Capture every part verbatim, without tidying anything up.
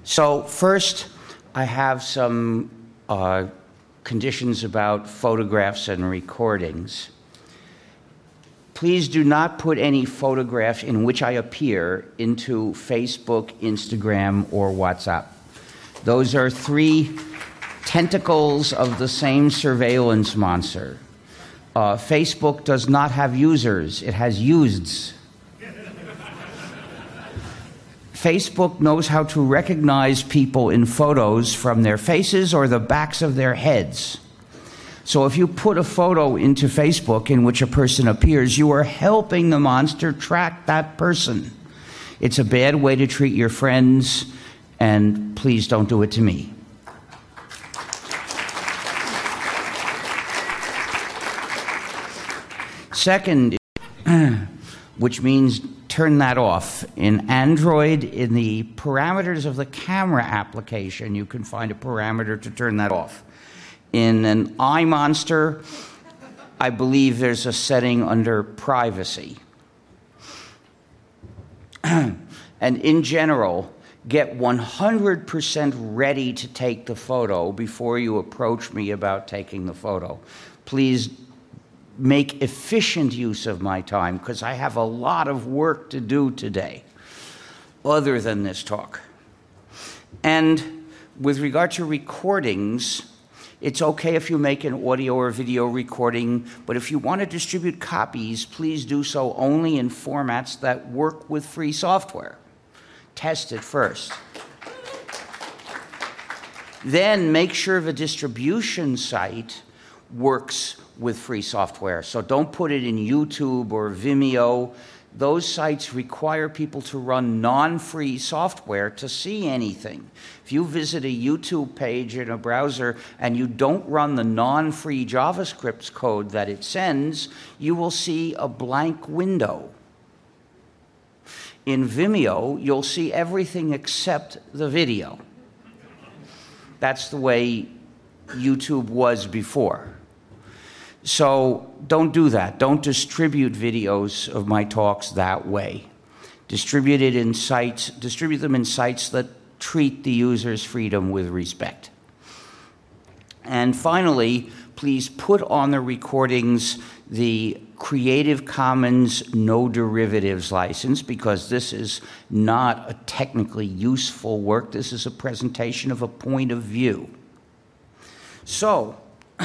So first, I have some uh, conditions about photographs and recordings. Please do not put any photograph in which I appear into Facebook, Instagram, or WhatsApp. Those are three tentacles of the same surveillance monster. Uh, Facebook does not have users, it has useds. Facebook knows how to recognize people in photos from their faces or the backs of their heads. So if you put a photo into Facebook in which a person appears, you are helping the monster track that person. It's a bad way to treat your friends, and please don't do it to me. Second, which means turn that off. In Android, in the parameters of the camera application, you can find a parameter to turn that off. In an iMonster, I believe there's a setting under privacy. And in general, get one hundred percent ready to take the photo before you approach me about taking the photo. Please make efficient use of my time, because I have a lot of work to do today, other than this talk. And with regard to recordings, it's okay if you make an audio or video recording, but if you want to distribute copies, please do so only in formats that work with free software. Test it first. Then make sure the distribution site works with free software. So don't put it in YouTube or Vimeo. Those sites require people to run non-free software to see anything. If you visit a YouTube page in a browser and you don't run the non-free JavaScript code that it sends, you will see a blank window. In Vimeo, you'll see everything except the video. That's the way YouTube was before. So don't do that. Don't distribute videos of my talks that way. Distribute it in sites, distribute them in sites that treat the user's freedom with respect. And finally, please put on the recordings the Creative Commons No Derivatives license, because this is not a technically useful work. This is a presentation of a point of view. So,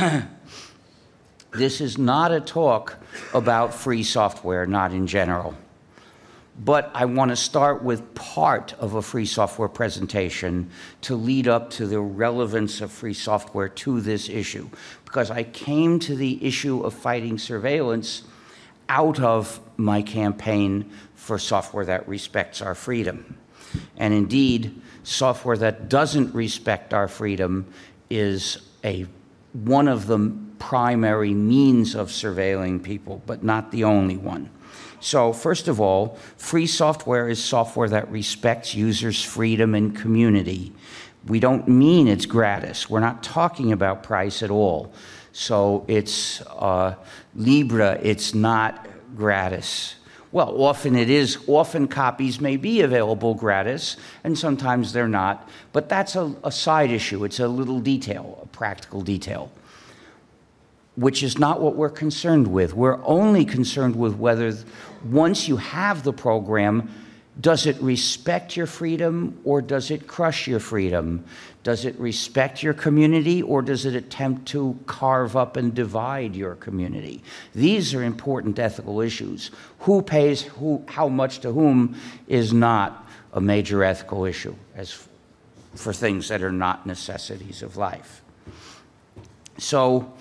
this is not a talk about free software, not in general. But I want to start with part of a free software presentation to lead up to the relevance of free software to this issue, because I came to the issue of fighting surveillance out of my campaign for software that respects our freedom. And indeed, software that doesn't respect our freedom is a one of the primary means of surveilling people, but not the only one. So first of all, free software is software that respects users' freedom and community. We don't mean it's gratis. We're not talking about price at all. So it's uh, Libre, it's not gratis. Well, often it is. Often copies may be available gratis, and sometimes they're not. But that's a, a side issue. It's a little detail, a practical detail, which is not what we're concerned with. We're only concerned with whether, once you have the program, does it respect your freedom or does it crush your freedom? Does it respect your community or does it attempt to carve up and divide your community? These are important ethical issues. Who pays who, how much to whom is not a major ethical issue as for things that are not necessities of life. So,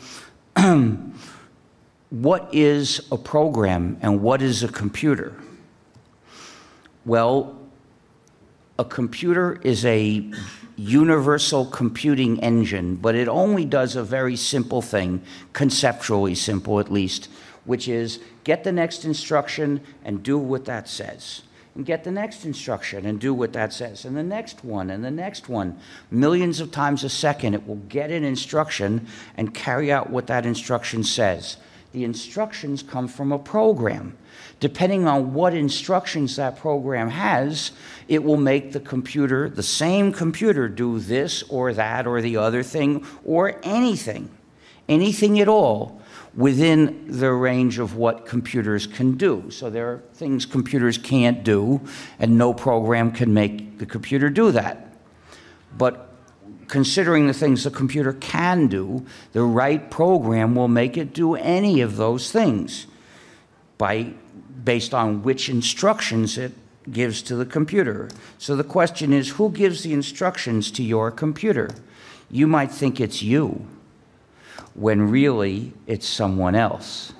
what is a program and what is a computer? Well, a computer is a universal computing engine, but it only does a very simple thing, conceptually simple at least, which is get the next instruction and do what that says. And get the next instruction and do what that says. And the next one and the next one. Millions of times a second, it will get an instruction and carry out what that instruction says. The instructions come from a program. Depending on what instructions that program has, it will make the computer, the same computer, do this or that or the other thing or anything, anything at all within the range of what computers can do. So there are things computers can't do, and no program can make the computer do that. But considering the things the computer can do, the right program will make it do any of those things by, based on which instructions it gives to the computer. So the question is, who gives the instructions to your computer? You might think it's you, when really it's someone else.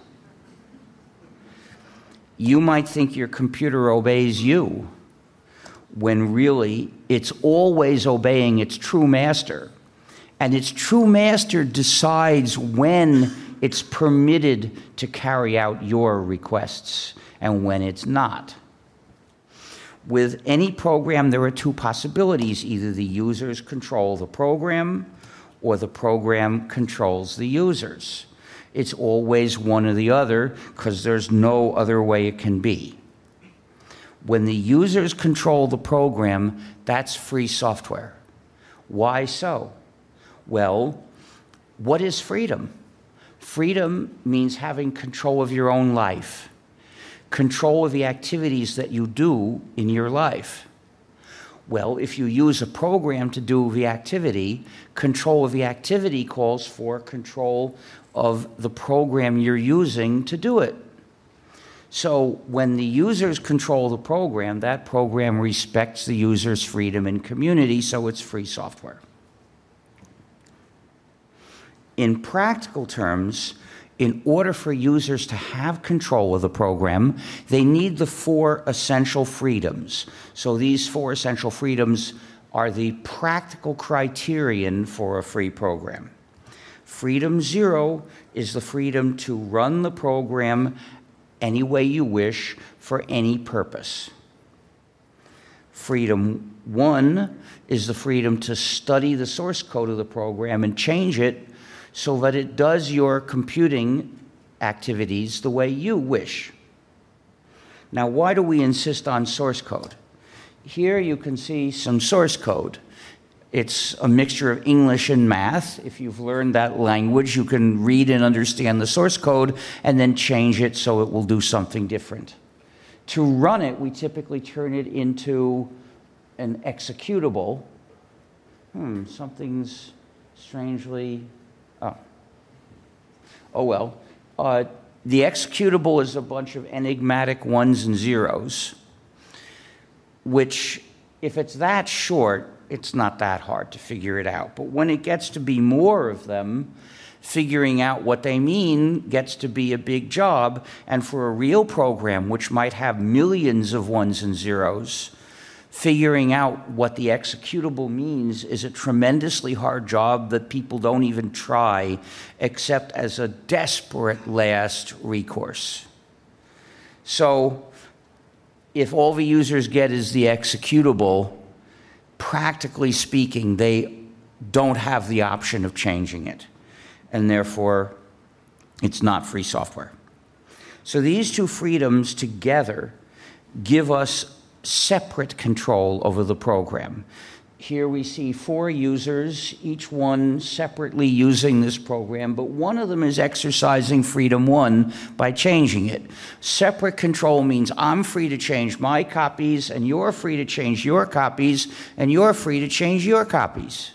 You might think your computer obeys you, when really it's always obeying its true master. And its true master decides when it's permitted to carry out your requests and when it's not. With any program, there are two possibilities. Either the users control the program or the program controls the users. It's always one or the other because there's no other way it can be. When the users control the program, that's free software. Why so? Well, what is freedom? Freedom means having control of your own life, control of the activities that you do in your life. Well, if you use a program to do the activity, control of the activity calls for control of the program you're using to do it. So when the users control the program, that program respects the user's freedom and community, so it's free software. In practical terms, in order for users to have control of the program, they need the four essential freedoms. So these four essential freedoms are the practical criterion for a free program. Freedom zero is the freedom to run the program any way you wish for any purpose. Freedom one is the freedom to study the source code of the program and change it so that it does your computing activities the way you wish. Now, why do we insist on source code? Here you can see some source code. It's a mixture of English and math. If you've learned that language, you can read and understand the source code and then change it so it will do something different. To run it, we typically turn it into an executable. Hmm, something's strangely... Oh, oh well. Uh, the executable is a bunch of enigmatic ones and zeros, which, if it's that short, it's not that hard to figure it out. But when it gets to be more of them, figuring out what they mean gets to be a big job. And for a real program, which might have millions of ones and zeros, figuring out what the executable means is a tremendously hard job that people don't even try except as a desperate last recourse. So if all the users get is the executable, practically speaking, they don't have the option of changing it, and therefore it's not free software. So these two freedoms together give us separate control over the program. Here we see four users, each one separately using this program, but one of them is exercising freedom one by changing it. Separate control means I'm free to change my copies, and you're free to change your copies, and you're free to change your copies.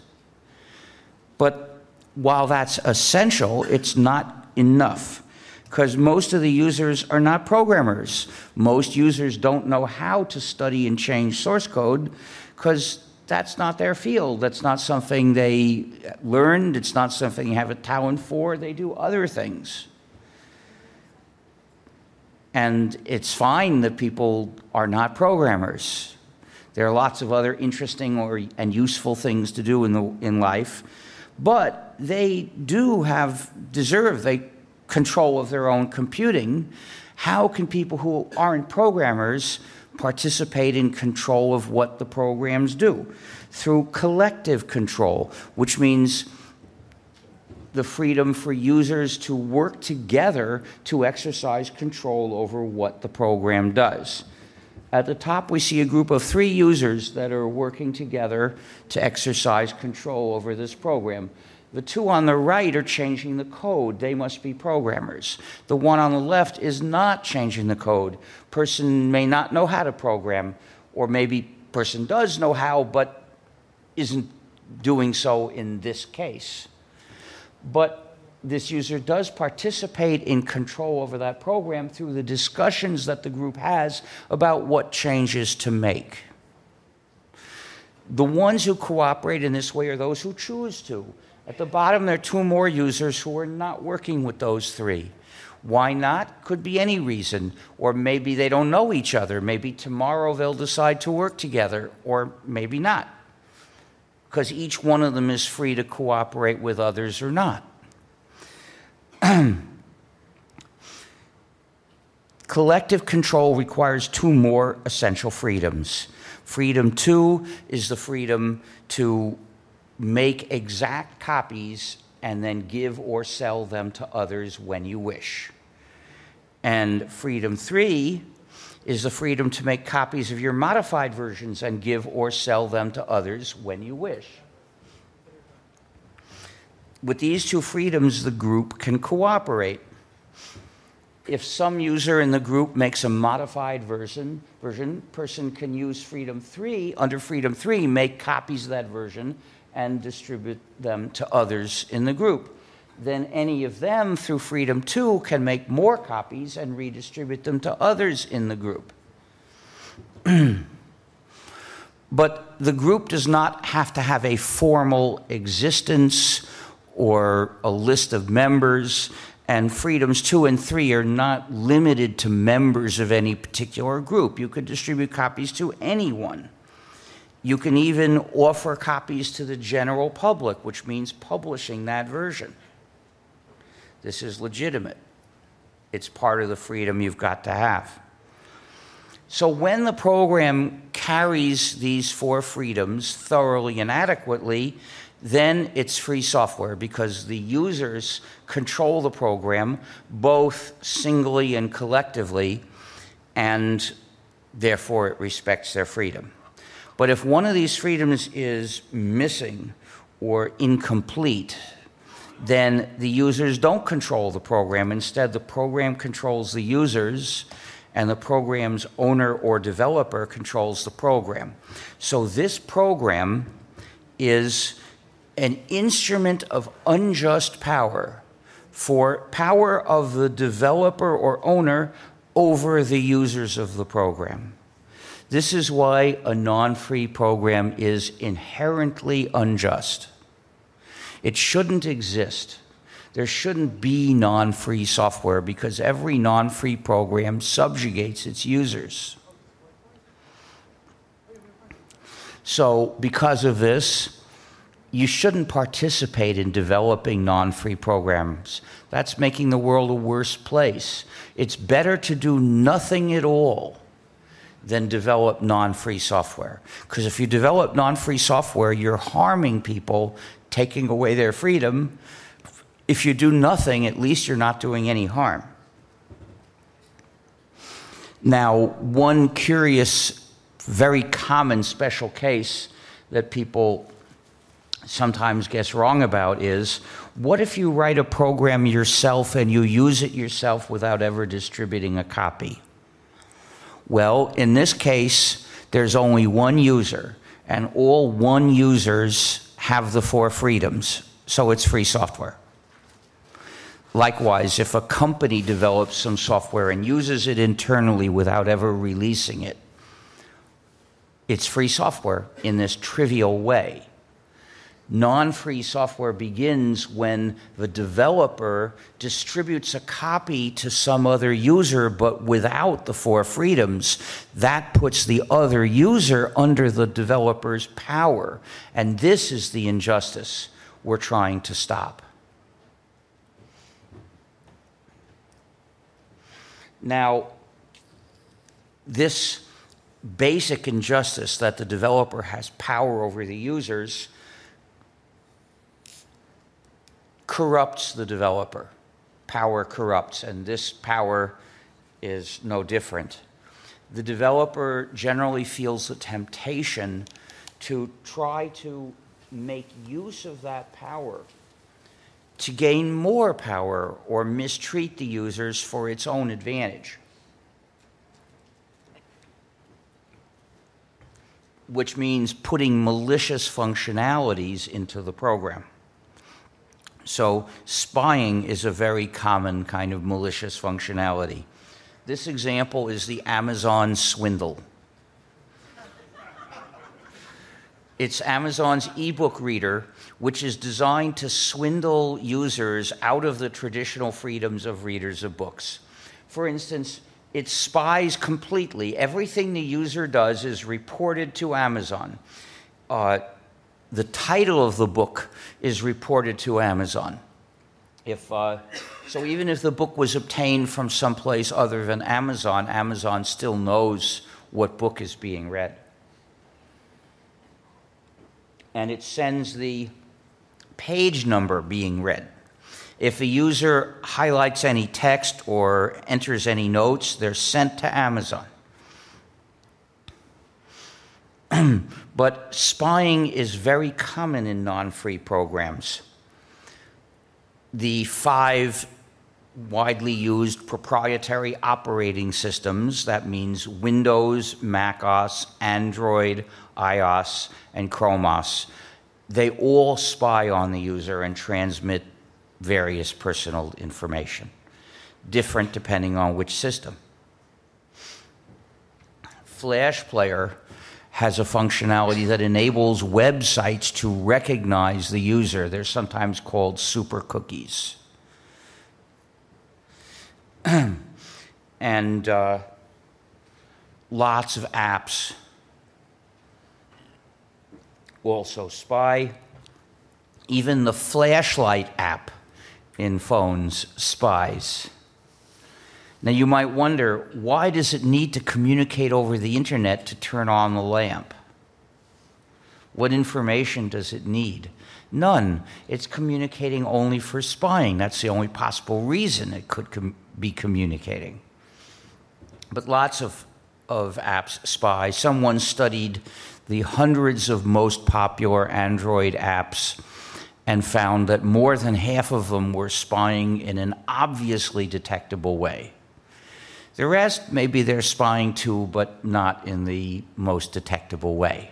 But while that's essential, it's not enough, because most of the users are not programmers. Most users don't know how to study and change source code because that's not their field. That's not something they learned. It's not something they have a talent for. They do other things. And it's fine that people are not programmers. There are lots of other interesting or, and useful things to do in, the, in life. But they do have, deserve they control of their own computing. How can people who aren't programmers participate in control of what the programs do? Through collective control, which means the freedom for users to work together to exercise control over what the program does. At the top, we see a group of three users that are working together to exercise control over this program. The two on the right are changing the code. They must be programmers. The one on the left is not changing the code. Person may not know how to program, or maybe person does know how, but isn't doing so in this case. But this user does participate in control over that program through the discussions that the group has about what changes to make. The ones who cooperate in this way are those who choose to. At the bottom, there are two more users who are not working with those three. Why not? Could be any reason. Or maybe they don't know each other. Maybe tomorrow they'll decide to work together, or maybe not. Because each one of them is free to cooperate with others or not. Collective control requires two more essential freedoms. Freedom two is the freedom to make exact copies and then give or sell them to others when you wish. And freedom three is the freedom to make copies of your modified versions and give or sell them to others when you wish. With these two freedoms, the group can cooperate. If some user in the group makes a modified version, version, person can use freedom three, under freedom three, make copies of that version and distribute them to others in the group. Then any of them, through freedom two, can make more copies and redistribute them to others in the group. But the group does not have to have a formal existence or a list of members, and freedoms two and three are not limited to members of any particular group. You could distribute copies to anyone. You can even offer copies to the general public, which means publishing that version. This is legitimate. It's part of the freedom you've got to have. So when the program carries these four freedoms thoroughly and adequately, then it's free software, because the users control the program both singly and collectively, and therefore it respects their freedom. But if one of these freedoms is missing or incomplete, then the users don't control the program. Instead, the program controls the users, and the program's owner or developer controls the program. So this program is an instrument of unjust power for power of the developer or owner over the users of the program. This is why a non-free program is inherently unjust. It shouldn't exist. There shouldn't be non-free software, because every non-free program subjugates its users. So because of this, you shouldn't participate in developing non-free programs. That's making the world a worse place. It's better to do nothing at all than develop non-free software. Because if you develop non-free software, you're harming people, taking away their freedom. If you do nothing, at least you're not doing any harm. Now, one curious, very common special case that people sometimes gets wrong about is, what if you write a program yourself and you use it yourself without ever distributing a copy? Well, in this case, there's only one user, and all one users have the four freedoms, so it's free software. Likewise, if a company develops some software and uses it internally without ever releasing it, it's free software in this trivial way. Non-free software begins when the developer distributes a copy to some other user, but without the four freedoms. That puts the other user under the developer's power, and this is the injustice we're trying to stop. Now, this basic injustice that the developer has power over the users corrupts the developer. Power corrupts, and this power is no different. The developer generally feels the temptation to try to make use of that power to gain more power or mistreat the users for its own advantage, which means putting malicious functionalities into the program. So spying is a very common kind of malicious functionality. This example is the Amazon swindle. It's Amazon's ebook reader, which is designed to swindle users out of the traditional freedoms of readers of books. For instance, it spies completely. Everything the user does is reported to Amazon. Uh, the title of the book is reported to Amazon. If, uh, so even if the book was obtained from someplace other than Amazon, Amazon still knows what book is being read. And it sends the page number being read. If a user highlights any text or enters any notes, they're sent to Amazon. But spying is very common in non-free programs. The five widely used proprietary operating systems, that means Windows, macOS, Android, iOS, and Chromos, they all spy on the user and transmit various personal information, different depending on which system. Flash Player has a functionality that enables websites to recognize the user. They're sometimes called super cookies. And uh, lots of apps also spy. Even the flashlight app in phones spies. Now you might wonder, why does it need to communicate over the internet to turn on the lamp? What information does it need? None. It's communicating only for spying. That's the only possible reason it could com- be communicating. But lots of, of apps spy. Someone studied the hundreds of most popular Android apps and found that more than half of them were spying in an obviously detectable way. The rest, maybe they're spying too, but not in the most detectable way.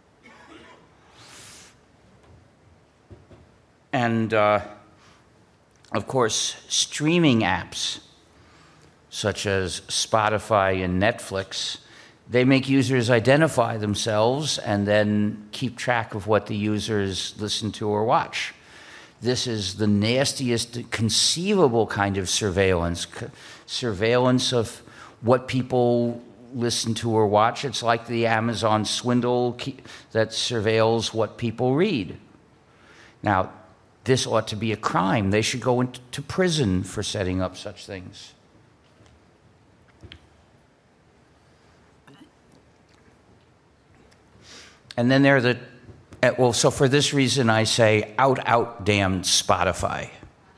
And, uh, of course, streaming apps, such as Spotify and Netflix, they make users identify themselves and then keep track of what the users listen to or watch. This is the nastiest conceivable kind of surveillance, surveillance of what people listen to or watch. It's like the Amazon swindle that surveils what people read. Now, this ought to be a crime. They should go into prison for setting up such things. And then there are the, well, so for this reason I say, out, out, damned Spotify.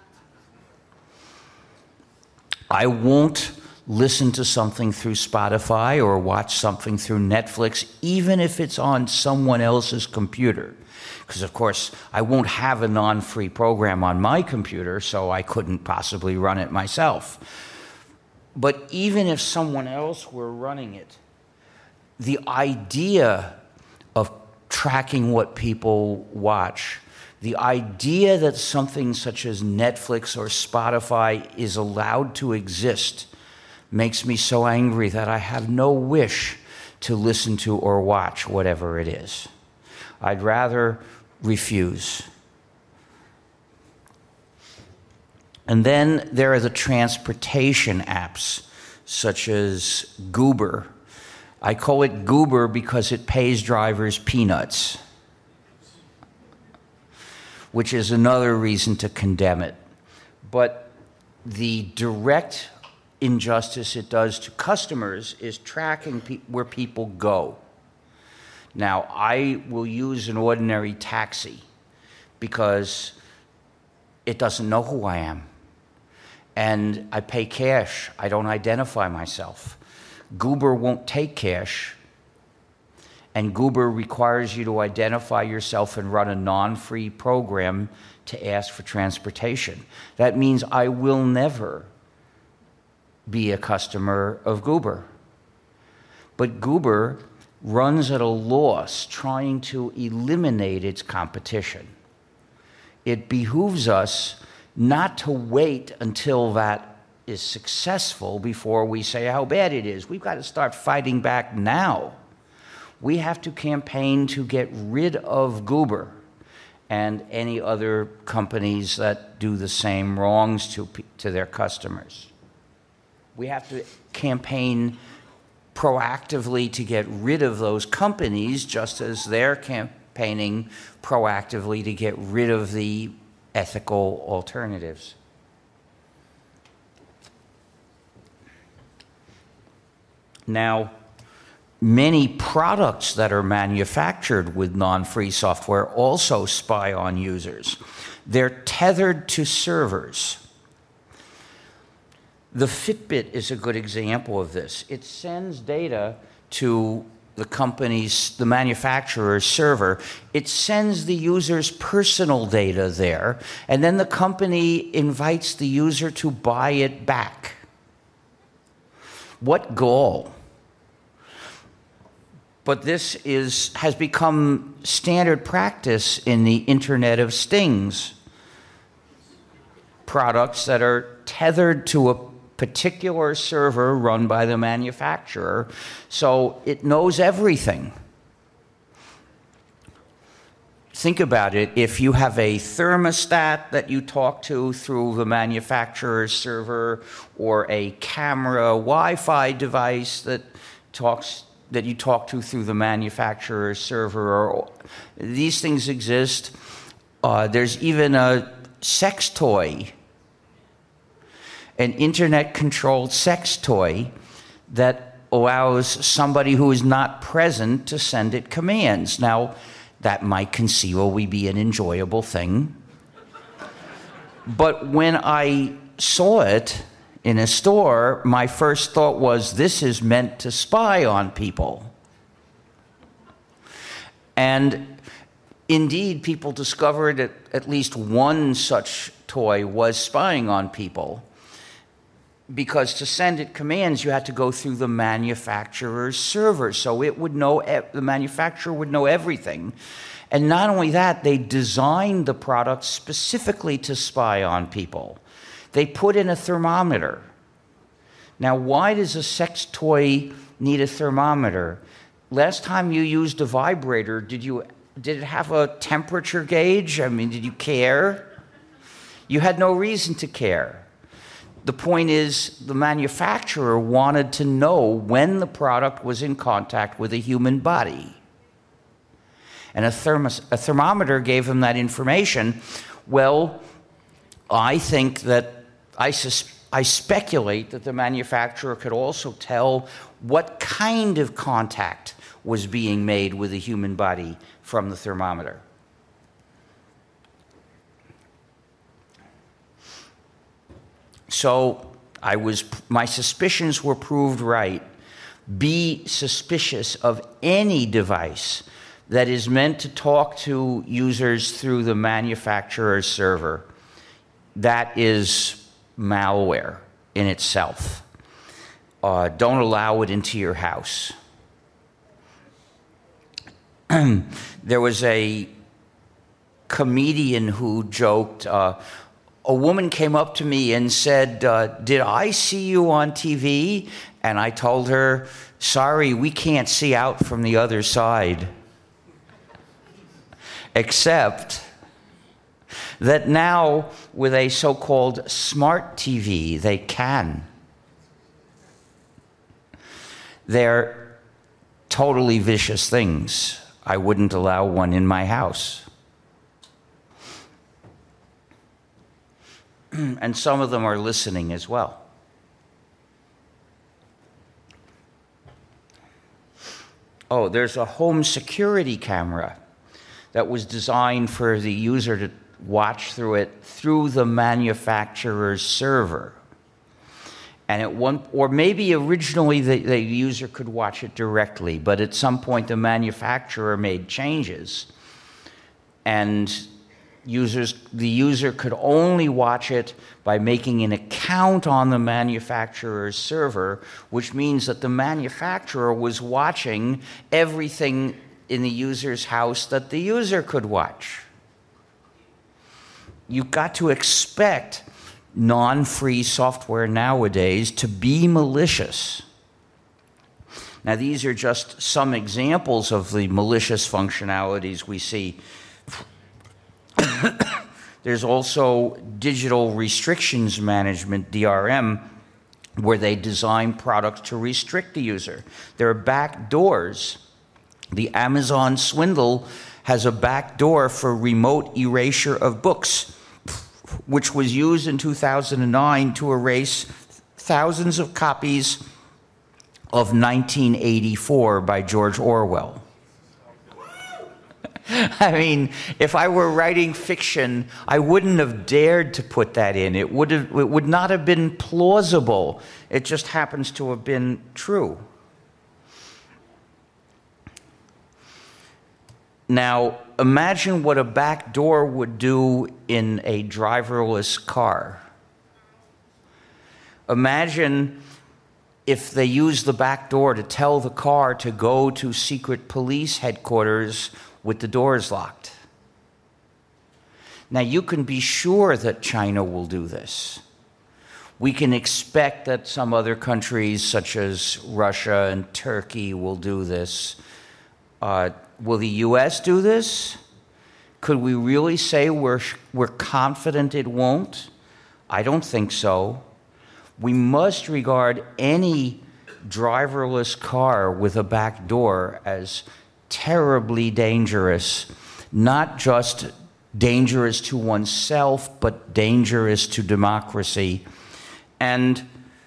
I won't listen to something through Spotify or watch something through Netflix, even if it's on someone else's computer. Because, of course, I won't have a non-free program on my computer, so I couldn't possibly run it myself. But even if someone else were running it, the idea of tracking what people watch, the idea that something such as Netflix or Spotify is allowed to exist makes me so angry that I have no wish to listen to or watch whatever it is. I'd rather refuse. And then there are the transportation apps, such as Goober. I call it Goober because it pays drivers peanuts, which is another reason to condemn it. But the direct injustice it does to customers is tracking pe- where people go. Now, I will use an ordinary taxi because it doesn't know who I am. And I pay cash. I don't identify myself. Goober won't take cash. And Goober requires you to identify yourself and run a non-free program to ask for transportation. That means I will never be a customer of Goober. But Goober runs at a loss trying to eliminate its competition. It behooves us not to wait until that is successful before we say how bad it is. We've got to start fighting back now. We have to campaign to get rid of Goober and any other companies that do the same wrongs to, to their customers. We have to campaign proactively to get rid of those companies, just as they're campaigning proactively to get rid of the ethical alternatives. Now, many products that are manufactured with non-free software also spy on users. They're tethered to servers. The Fitbit is a good example of this. It sends data to the company's, the manufacturer's server. It sends the user's personal data there, and then the company invites the user to buy it back. What gall! But this is, has become standard practice in the Internet of Things. Products that are tethered to a particular server run by the manufacturer, so it knows everything. Think about it. If you have a thermostat that you talk to through the manufacturer's server, or a camera Wi-Fi device that talks that you talk to through the manufacturer's server, or these things exist. Uh, there's even a sex toy, an internet-controlled sex toy that allows somebody who is not present to send it commands. Now, that might conceivably be an enjoyable thing. But when I saw it in a store, my first thought was, this is meant to spy on people. And indeed, people discovered that at least one such toy was spying on people, because to send it commands, you had to go through the manufacturer's server. So it would know, the manufacturer would know everything. And not only that, they designed the product specifically to spy on people. They put in a thermometer. Now, why does a sex toy need a thermometer? Last time you used a vibrator, did you did it have a temperature gauge? I mean, did you care? You had no reason to care. The point is, the manufacturer wanted to know when the product was in contact with a human body. And a, thermos, a thermometer gave them that information. Well, I think that, I, sus, I speculate that the manufacturer could also tell what kind of contact was being made with a human body from the thermometer. So I was, my suspicions were proved right. Be suspicious of any device that is meant to talk to users through the manufacturer's server. That is malware in itself. Uh, don't allow it into your house. There was a comedian who joked, uh, a woman came up to me and said, uh, did I see you on T V? And I told her, sorry, we can't see out from the other side. Except that now, with a so-called smart T V, they can. They're totally vicious things. I wouldn't allow one in my house. And some of them are listening as well. Oh, there's a home security camera that was designed for the user to watch through it through the manufacturer's server. And at one, or maybe originally the, the user could watch it directly, but at some point the manufacturer made changes, and users, the user could only watch it by making an account on the manufacturer's server, which means that the manufacturer was watching everything in the user's house that the user could watch. You've got to expect non-free software nowadays to be malicious. Now, these are just some examples of the malicious functionalities we see. There's also digital restrictions management, D R M, where they design products to restrict the user. There are back doors. The Amazon swindle has a back door for remote erasure of books, which was used in two thousand nine to erase thousands of copies of nineteen eighty-four by George Orwell. I mean, if I were writing fiction, I wouldn't have dared to put that in. It would have, it would not have been plausible. It just happens to have been true. Now, imagine what a back door would do in a driverless car. Imagine if they use the back door to tell the car to go to secret police headquarters with the doors locked. Now, you can be sure that China will do this. We can expect that some other countries, such as Russia and Turkey, will do this. Uh, will the U S do this? Could we really say we're, we're confident it won't? I don't think so. We must regard any driverless car with a back door as terribly dangerous, not just dangerous to oneself, but dangerous to democracy. And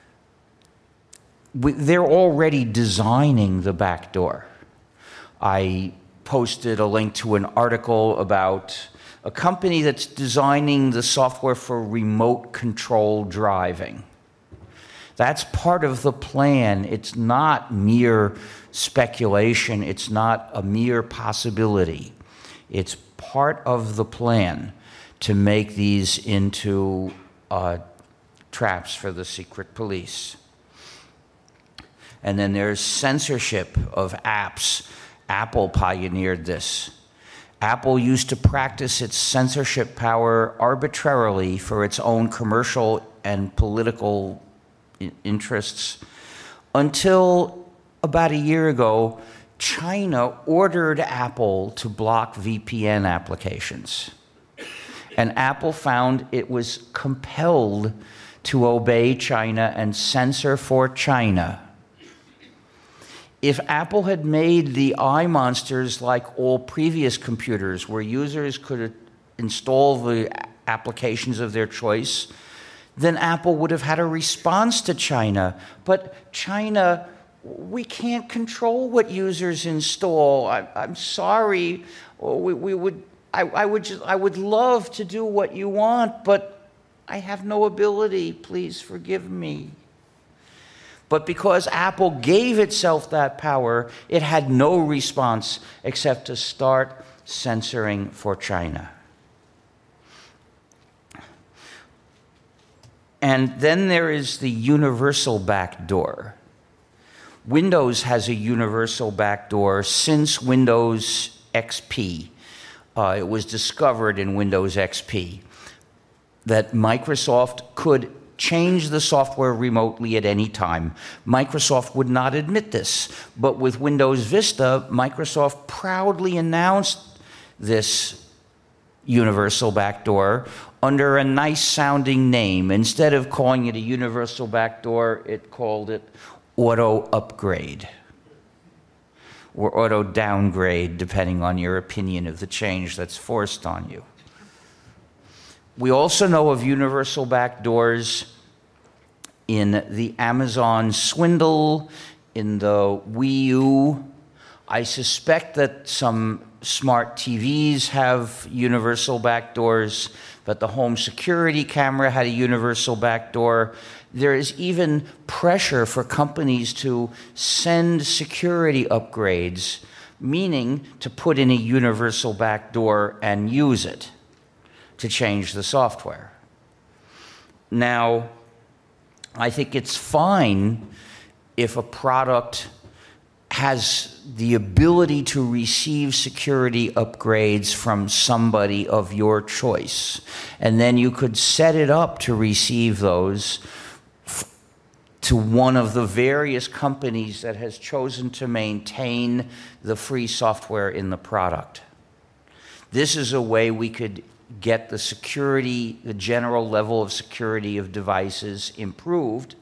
we, they're already designing the back door. I posted a link to an article about a company that's designing the software for remote control driving. That's part of the plan. It's not mere speculation. It's not a mere possibility. It's part of the plan to make these into uh, traps for the secret police. And then there's censorship of apps. Apple pioneered this. Apple used to practice its censorship power arbitrarily for its own commercial and political interests until about a year ago, China ordered Apple to block V P N applications. And Apple found it was compelled to obey China and censor for China. If Apple had made the iMonsters like all previous computers, where users could install the applications of their choice, then Apple would have had a response to China. But China, we can't control what users install. I, I'm sorry. We, we would, I, I would just, I would love to do what you want, but I have no ability. Please forgive me. But because Apple gave itself that power, it had no response except to start censoring for China. And then there is the universal backdoor. Windows has a universal backdoor since Windows X P. Uh, it was discovered in Windows X P that Microsoft could change the software remotely at any time. Microsoft would not admit this, but with Windows Vista, Microsoft proudly announced this universal backdoor under a nice-sounding name. Instead of calling it a universal backdoor, it called it auto upgrade or auto downgrade, depending on your opinion of the change that's forced on you. We also know of universal backdoors in the Amazon swindle, in the Wii U. I suspect that some smart T Vs have universal backdoors, but the home security camera had a universal backdoor. There is even pressure for companies to send security upgrades, meaning to put in a universal backdoor and use it to change the software. Now, I think it's fine if a product has the ability to receive security upgrades from somebody of your choice. And then you could set it up to receive those f- to one of the various companies that has chosen to maintain the free software in the product. This is a way we could get the security, the general level of security of devices improved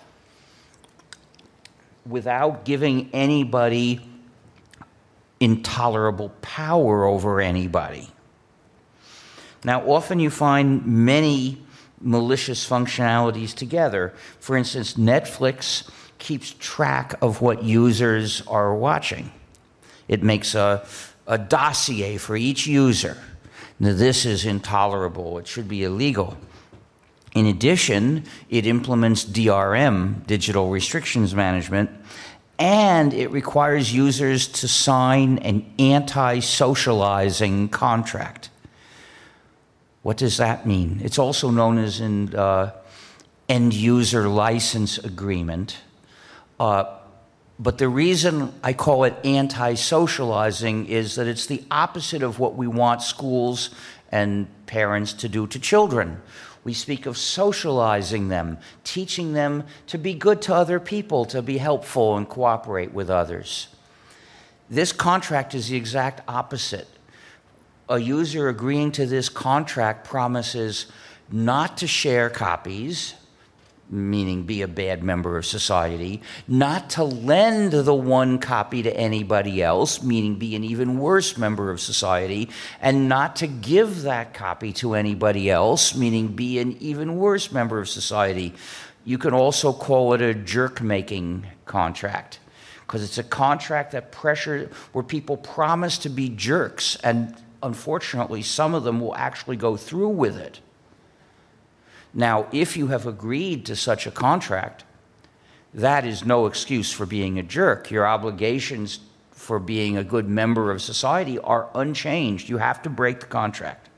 without giving anybody intolerable power over anybody. Now, often you find many malicious functionalities together. For instance, Netflix keeps track of what users are watching. It makes a, a dossier for each user. Now, this is intolerable. It should be illegal. In addition, it implements D R M, Digital Restrictions Management, and it requires users to sign an anti-socializing contract. What does that mean? It's also known as an uh, end-user license agreement. Uh, but the reason I call it anti-socializing is that it's the opposite of what we want schools and parents to do to children. We speak of socializing them, teaching them to be good to other people, to be helpful and cooperate with others. This contract is the exact opposite. A user agreeing to this contract promises not to share copies, meaning be a bad member of society, not to lend the one copy to anybody else, meaning be an even worse member of society, and not to give that copy to anybody else, meaning be an even worse member of society. You can also call it a jerk-making contract, because it's a contract that pressure where people promise to be jerks, and unfortunately, some of them will actually go through with it. Now, if you have agreed to such a contract, that is no excuse for being a jerk. Your obligations for being a good member of society are unchanged. You have to break the contract.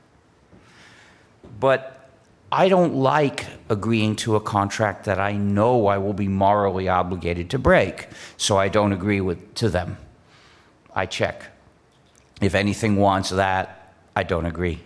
But I don't like agreeing to a contract that I know I will be morally obligated to break, so I don't agree with to them. I check. If anything wants that, I don't agree.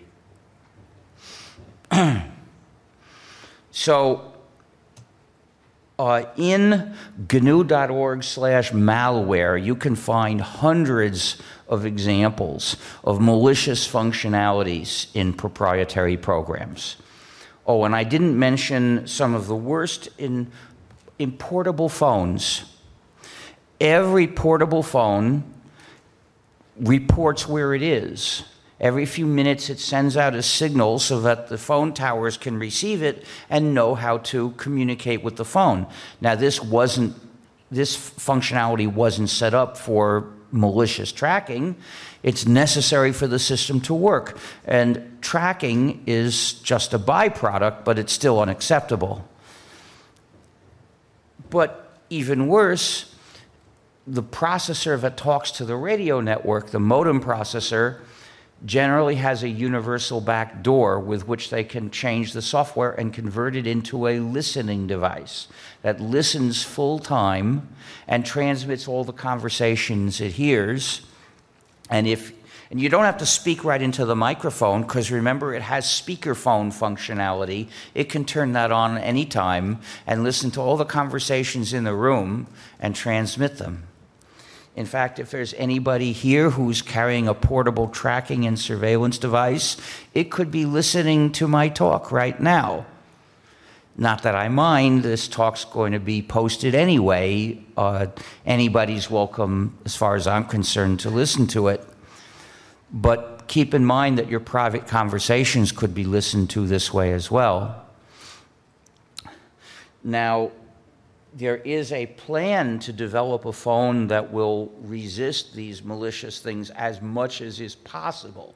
So uh, in G N U dot org slash malware, you can find hundreds of examples of malicious functionalities in proprietary programs. Oh, and I didn't mention some of the worst in, in portable phones. Every portable phone reports where it is. Every few minutes it sends out a signal so that the phone towers can receive it and know how to communicate with the phone. Now, this wasn't, this functionality wasn't set up for malicious tracking. It's necessary for the system to work. And tracking is just a byproduct, but it's still unacceptable. But even worse, the processor that talks to the radio network, the modem processor, generally has a universal backdoor with which they can change the software and convert it into a listening device that listens full time and transmits all the conversations it hears. And if and you don't have to speak right into the microphone, because remember, it has speakerphone functionality. It can turn that on anytime and listen to all the conversations in the room and transmit them. In fact, if there's anybody here who's carrying a portable tracking and surveillance device, it could be listening to my talk right now. Not that I mind, this talk's going to be posted anyway. Uh, anybody's welcome, as far as I'm concerned, to listen to it. But keep in mind that your private conversations could be listened to this way as well. Now, there is a plan to develop a phone that will resist these malicious things as much as is possible.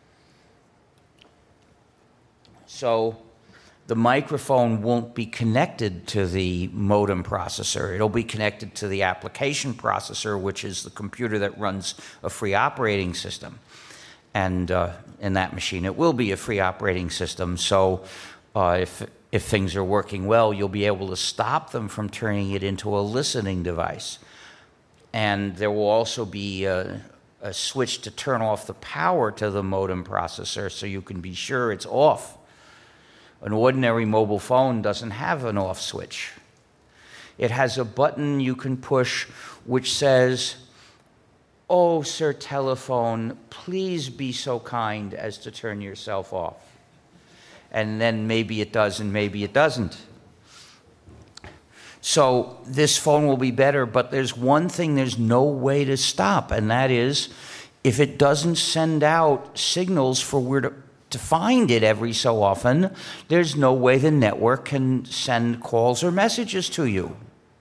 So the microphone won't be connected to the modem processor. It'll be connected to the application processor, which is the computer that runs a free operating system. And uh, in that machine, it will be a free operating system. So uh, if, if things are working well, you'll be able to stop them from turning it into a listening device. And there will also be a, a switch to turn off the power to the modem processor so you can be sure it's off. An ordinary mobile phone doesn't have an off switch. It has a button you can push which says, "Oh, sir telephone, please be so kind as to turn yourself off." And then maybe it does and maybe it doesn't. So this phone will be better, but there's one thing there's no way to stop, and that is if it doesn't send out signals for where to to find it every so often, there's no way the network can send calls or messages to you.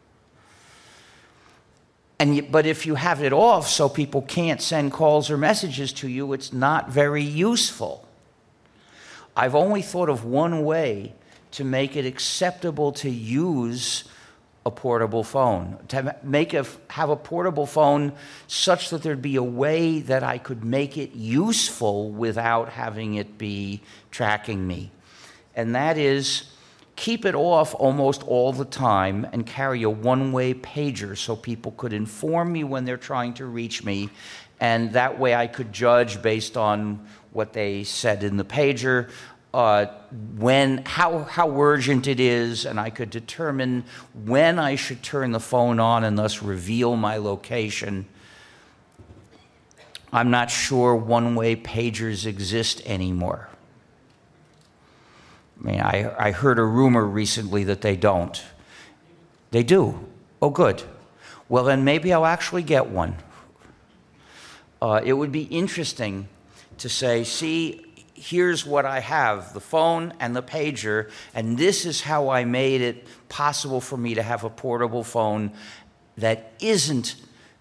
And but if you have it off so people can't send calls or messages to you, it's not very useful. I've only thought of one way to make it acceptable to use a portable phone, to make a, have a portable phone such that there'd be a way that I could make it useful without having it be tracking me. And that is keep it off almost all the time and carry a one-way pager so people could inform me when they're trying to reach me. And that way I could judge based on what they said in the pager, Uh, when, how, how urgent it is, and I could determine when I should turn the phone on and thus reveal my location. I'm not sure one-way pagers exist anymore. I mean, I, I heard a rumor recently that they don't. They do. Oh, good. Well, then maybe I'll actually get one. Uh, it would be interesting to say, see, here's what I have, the phone and the pager, and this is how I made it possible for me to have a portable phone that isn't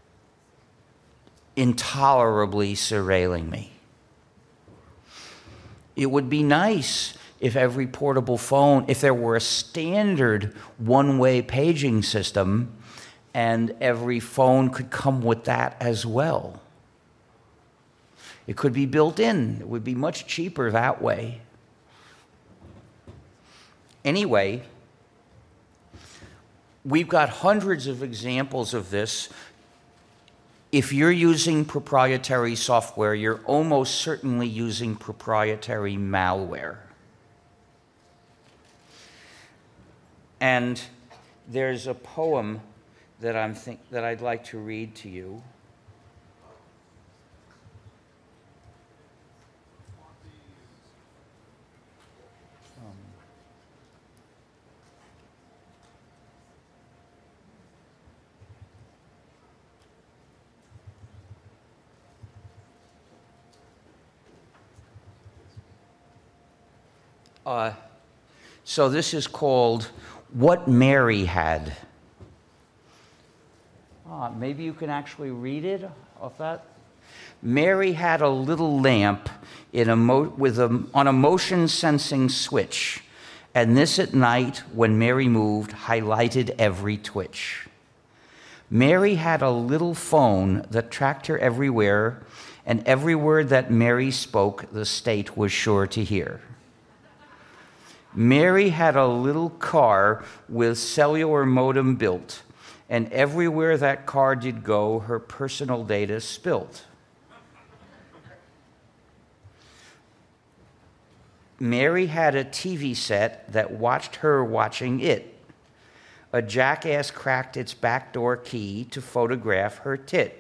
intolerably surveilling me. It would be nice if every portable phone, if there were a standard one-way paging system and every phone could come with that as well. It could be built in. It would be much cheaper that way. Anyway, we've got hundreds of examples of this. If you're using proprietary software, you're almost certainly using proprietary malware. And there's a poem that I'm think that I'd like to read to you. Uh, so this is called What Mary Had. Ah, maybe you can actually read it off that. Mary had a little lamp in a mo- with a, on a motion-sensing switch, and this at night, when Mary moved, highlighted every twitch. Mary had a little phone that tracked her everywhere, and every word that Mary spoke, the state was sure to hear. Mary had a little car with cellular modem built, and everywhere that car did go, her personal data spilt. Mary had a T V set that watched her watching it. A jackass cracked its backdoor key to photograph her tit.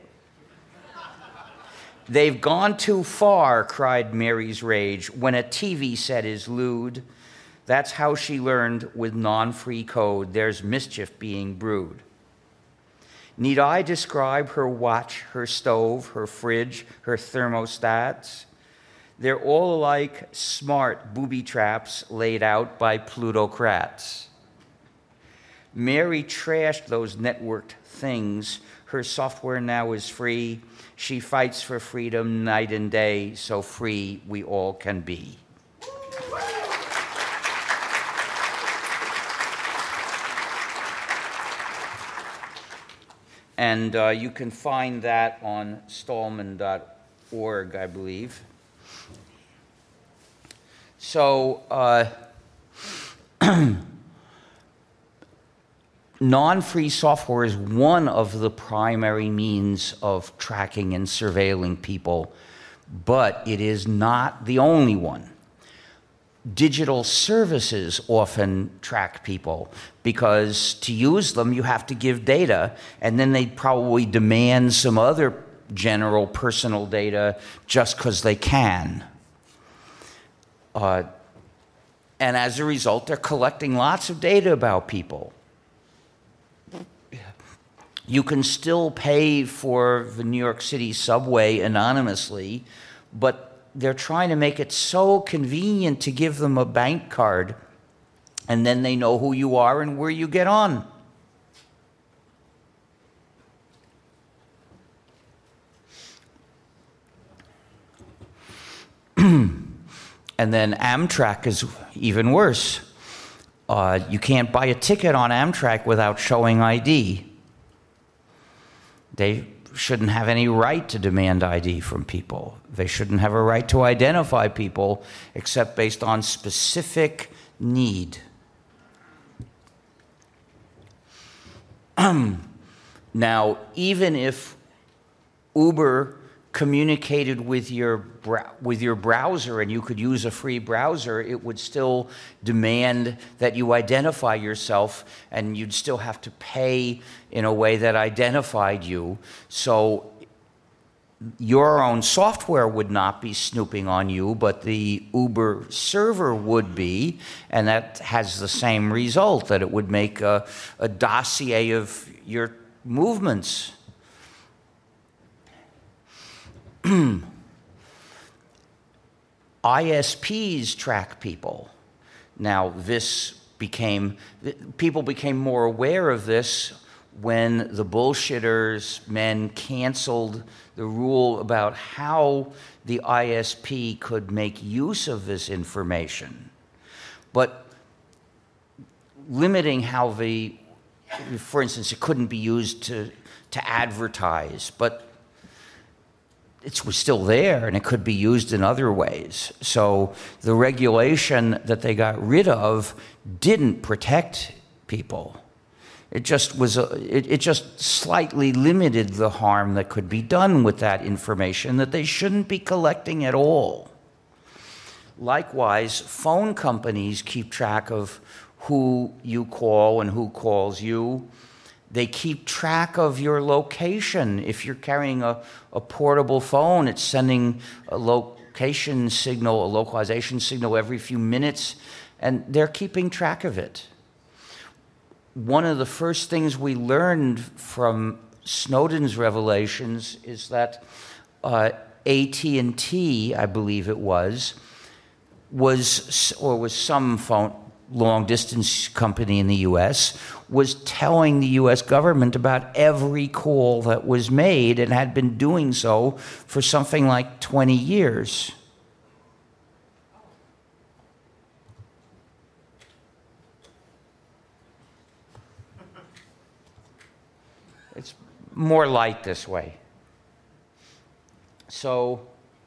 They've gone too far, cried Mary's rage, when a T V set is lewd. That's how she learned with non-free code there's mischief being brewed. Need I describe her watch, her stove, her fridge, her thermostats? They're all like smart booby traps laid out by plutocrats. Mary trashed those networked things. Her software now is free. She fights for freedom night and day, so free we all can be. And uh, you can find that on stallman dot org, I believe. So, uh, non-free software is one of the primary means of tracking and surveilling people, but it is not the only one. Digital services often track people because to use them you have to give data, and then they probably demand some other general personal data just because they can. Uh, and as a result, they're collecting lots of data about people. You can still pay for the New York City subway anonymously, but they're trying to make it so convenient to give them a bank card, and then they know who you are and where you get on. And then Amtrak is even worse. Uh, you can't buy a ticket on Amtrak without showing I D. They shouldn't have any right to demand I D from people. They shouldn't have a right to identify people except based on specific need. Now, even if Uber communicated with your with your browser and you could use a free browser, it would still demand that you identify yourself, and you'd still have to pay in a way that identified you. So your own software would not be snooping on you, but the Uber server would be, and that has the same result, that it would make a, a dossier of your movements. I S Ps track people. Now, this became, people became more aware of this when the bullshitters men canceled the rule about how the I S P could make use of this information. But limiting how the, for instance, it couldn't be used to, to advertise, but it was still there, and it could be used in other ways. So the regulation that they got rid of didn't protect people. It just was a, it, it just slightly limited the harm that could be done with that information that they shouldn't be collecting at all. Likewise, phone companies keep track of who you call and who calls you. They keep track of your location. If you're carrying a, a portable phone, it's sending a location signal, a localization signal every few minutes, and they're keeping track of it. One of the first things we learned from Snowden's revelations is that uh, A T and T, I believe it was, was, or was some phone, long-distance company in the U S, was telling the U S government about every call that was made and had been doing so for something like twenty years. It's more light this way. So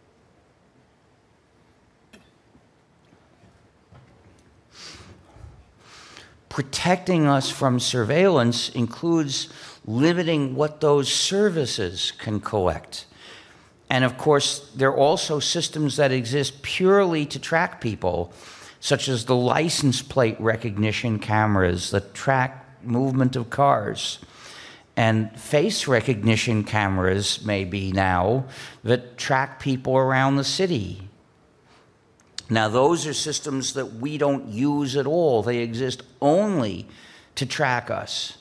protecting us from surveillance includes limiting what those services can collect. And of course, there are also systems that exist purely to track people, such as the license plate recognition cameras that track movement of cars, and face recognition cameras maybe now that track people around the city. Now, those are systems that we don't use at all. They exist only to track us.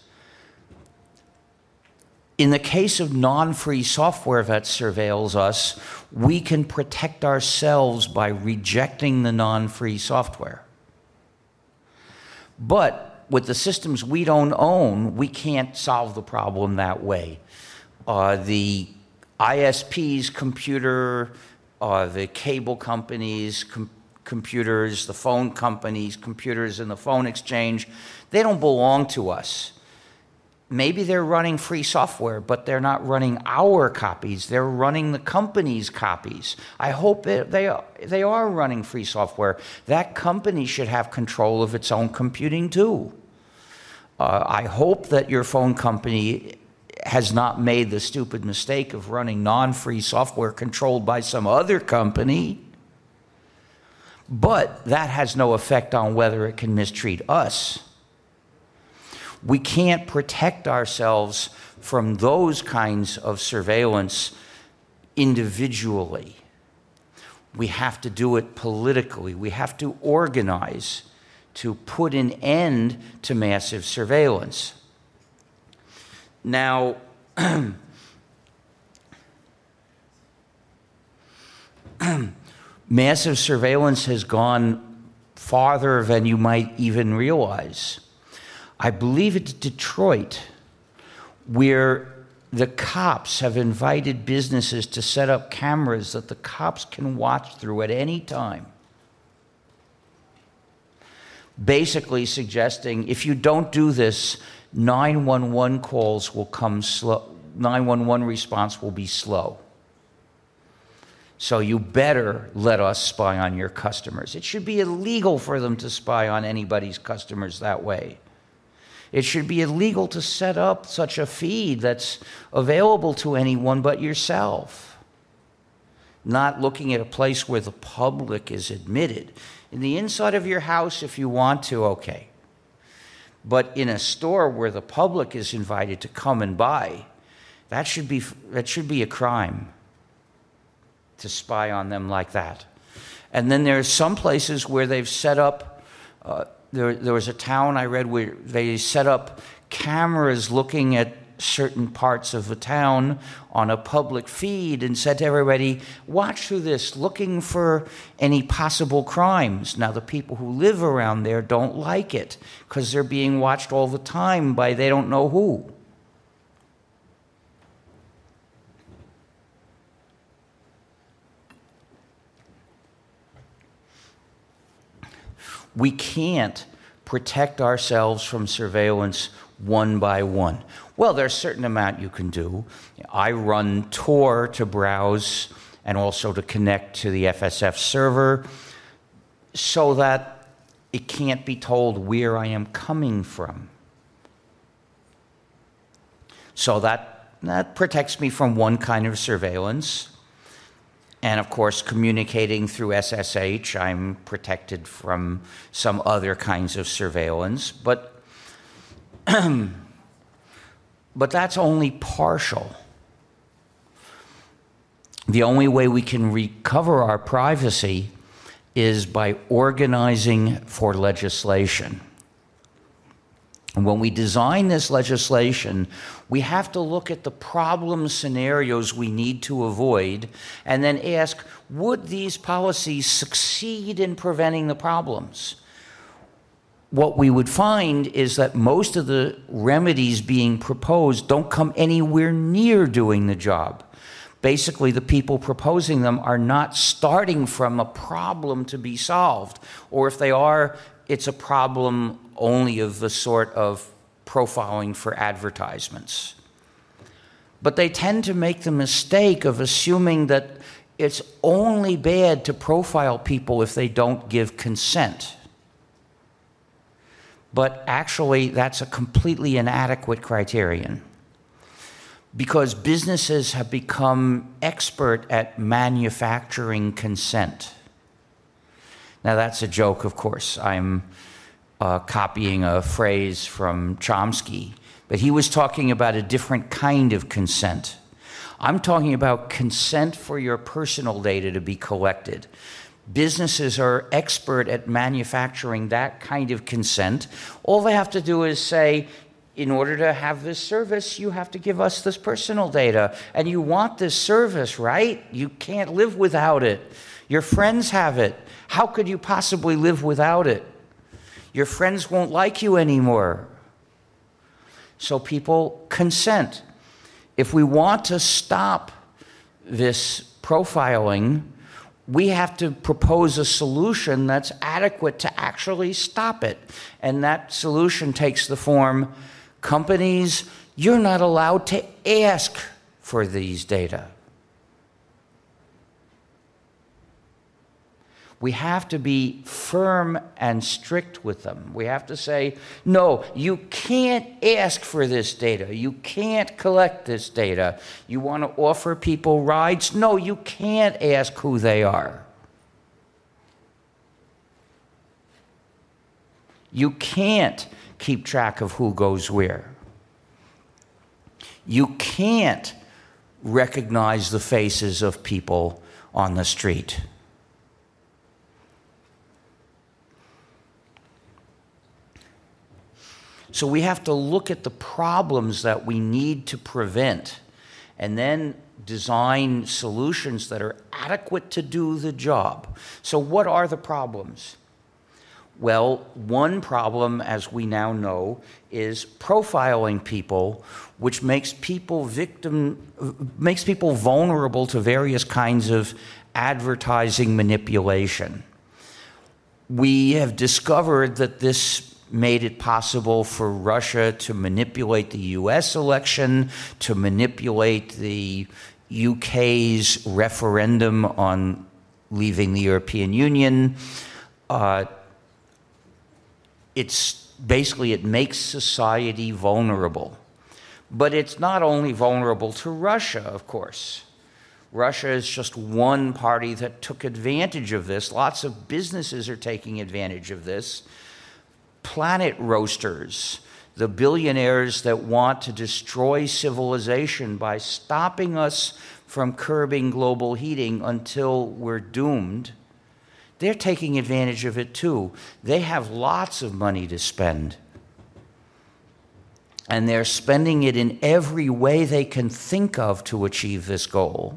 In the case of non-free software that surveils us, we can protect ourselves by rejecting the non-free software. But with the systems we don't own, we can't solve the problem that way. Uh, the I S Ps, computer, uh, the cable companies, com computers, the phone companies, computers in the phone exchange, they don't belong to us. Maybe they're running free software, but they're not running our copies. They're running the company's copies. I hope that they are, they are running free software. That company should have control of its own computing too. Uh, I hope that your phone company has not made the stupid mistake of running non-free software controlled by some other company. But that has no effect on whether it can mistreat us. We can't protect ourselves from those kinds of surveillance individually. We have to do it politically. We have to organize to put an end to massive surveillance. Now, massive surveillance has gone farther than you might even realize. I believe it's Detroit, where the cops have invited businesses to set up cameras that the cops can watch through at any time. Basically suggesting if you don't do this, nine one one calls will come slow, nine one one response will be slow. So you better let us spy on your customers. It should be illegal for them to spy on anybody's customers that way. It should be illegal to set up such a feed that's available to anyone but yourself. Not looking at a place where the public is admitted. In the inside of your house, if you want to, okay. But in a store where the public is invited to come and buy, that should be, that should be a crime to spy on them like that. And then there's some places where they've set up, uh, there, there was a town I read where they set up cameras looking at certain parts of the town on a public feed and said to everybody, watch through this, looking for any possible crimes. Now, the people who live around there don't like it because they're being watched all the time by they don't know who. We can't protect ourselves from surveillance one by one. Well, there's a certain amount you can do. I run Tor to browse and also to connect to the F S F server so that it can't be told where I am coming from. So that, that protects me from one kind of surveillance. And of course, communicating through S S H, I'm protected from some other kinds of surveillance. But, but that's only partial. The only way we can recover our privacy is by organizing for legislation. And when we design this legislation, we have to look at the problem scenarios we need to avoid and then ask, would these policies succeed in preventing the problems? What we would find is that most of the remedies being proposed don't come anywhere near doing the job. Basically, the people proposing them are not starting from a problem to be solved, or if they are, it's a problem only of the sort of profiling for advertisements. But they tend to make the mistake of assuming that it's only bad to profile people if they don't give consent. But actually, that's a completely inadequate criterion, because businesses have become expert at manufacturing consent. Now, that's a joke, of course. I'm uh, copying a phrase from Chomsky, but he was talking about a different kind of consent. I'm talking about consent for your personal data to be collected. Businesses are expert at manufacturing that kind of consent. All they have to do is say, in order to have this service, you have to give us this personal data. And you want this service, right? You can't live without it. Your friends have it. How could you possibly live without it? Your friends won't like you anymore. So people consent. If we want to stop this profiling, we have to propose a solution that's adequate to actually stop it. And that solution takes the form, companies, you're not allowed to ask for these data. We have to be firm and strict with them. We have to say, no, you can't ask for this data. You can't collect this data. You want to offer people rides? No, you can't ask who they are. You can't keep track of who goes where. You can't recognize the faces of people on the street. So we have to look at the problems that we need to prevent and then design solutions that are adequate to do the job. So what are the problems? Well, one problem, as we now know, is profiling people, which makes people victim, makes people vulnerable to various kinds of advertising manipulation. We have discovered that this made it possible for Russia to manipulate the U S election, to manipulate the U K's referendum on leaving the European Union. Uh, it's basically, it makes society vulnerable. But it's not only vulnerable to Russia, of course. Russia is just one party that took advantage of this. Lots of businesses are taking advantage of this. Planet roasters, the billionaires that want to destroy civilization by stopping us from curbing global heating until we're doomed, they're taking advantage of it too. They have lots of money to spend. And they're spending it in every way they can think of to achieve this goal.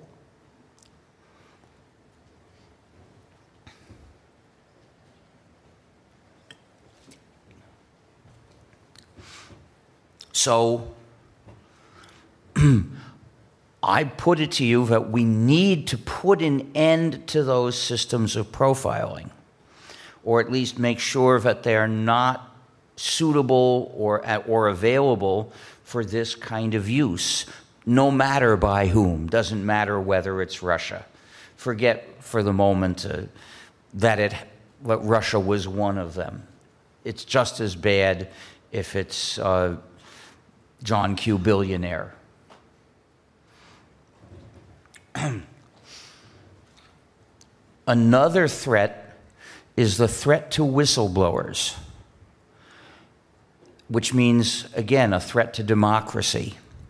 So I put it to you that we need to put an end to those systems of profiling, or at least make sure that they are not suitable or, or available for this kind of use, no matter by whom. Doesn't matter whether it's Russia. Forget for the moment uh, that it that Russia was one of them. It's just as bad if it's uh, John Q. Billionaire. Another threat is the threat to whistleblowers, which means, again, a threat to democracy.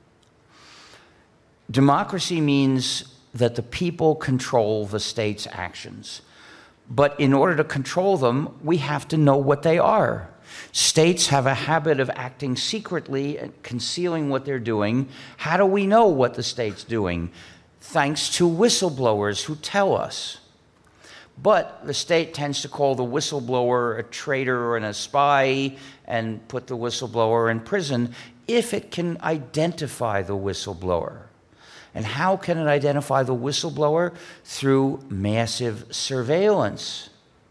Democracy means that the people control the state's actions. But in order to control them, we have to know what they are. States have a habit of acting secretly and concealing what they're doing. How do we know what the state's doing? Thanks to whistleblowers who tell us. But the state tends to call the whistleblower a traitor and a spy and put the whistleblower in prison if it can identify the whistleblower. And how can it identify the whistleblower? Through massive surveillance.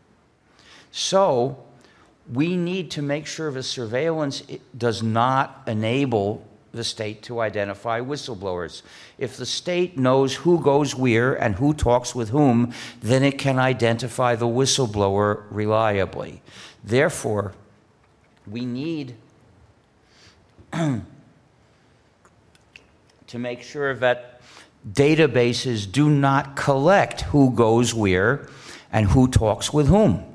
So we need to make sure the surveillance does not enable the state to identify whistleblowers. If the state knows who goes where and who talks with whom, then it can identify the whistleblower reliably. Therefore, we need to make sure that databases do not collect who goes where and who talks with whom.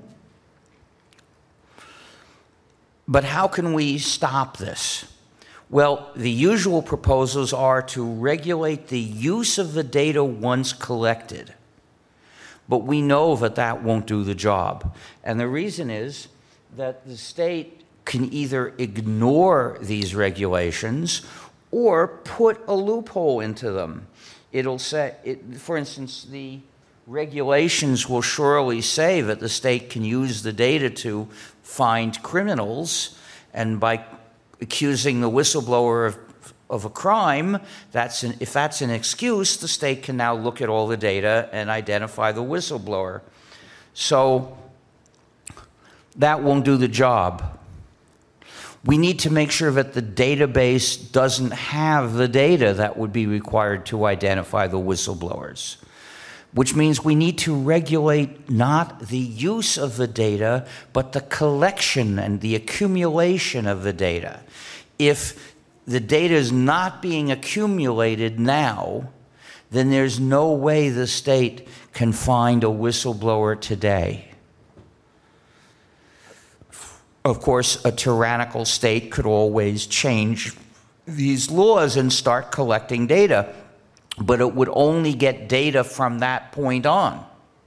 But how can we stop this? Well, the usual proposals are to regulate the use of the data once collected. But we know that that won't do the job. And the reason is that the state can either ignore these regulations or put a loophole into them. It'll say, it, for instance, the regulations will surely say that the state can use the data to find criminals, and by accusing the whistleblower of, of a crime, that's an, if that's an excuse, the state can now look at all the data and identify the whistleblower. So that won't do the job. We need to make sure that the database doesn't have the data that would be required to identify the whistleblowers, which means we need to regulate not the use of the data, but the collection and the accumulation of the data. If the data is not being accumulated now, then there's no way the state can find a whistleblower today. Of course, a tyrannical state could always change these laws and start collecting data, but it would only get data from that point on.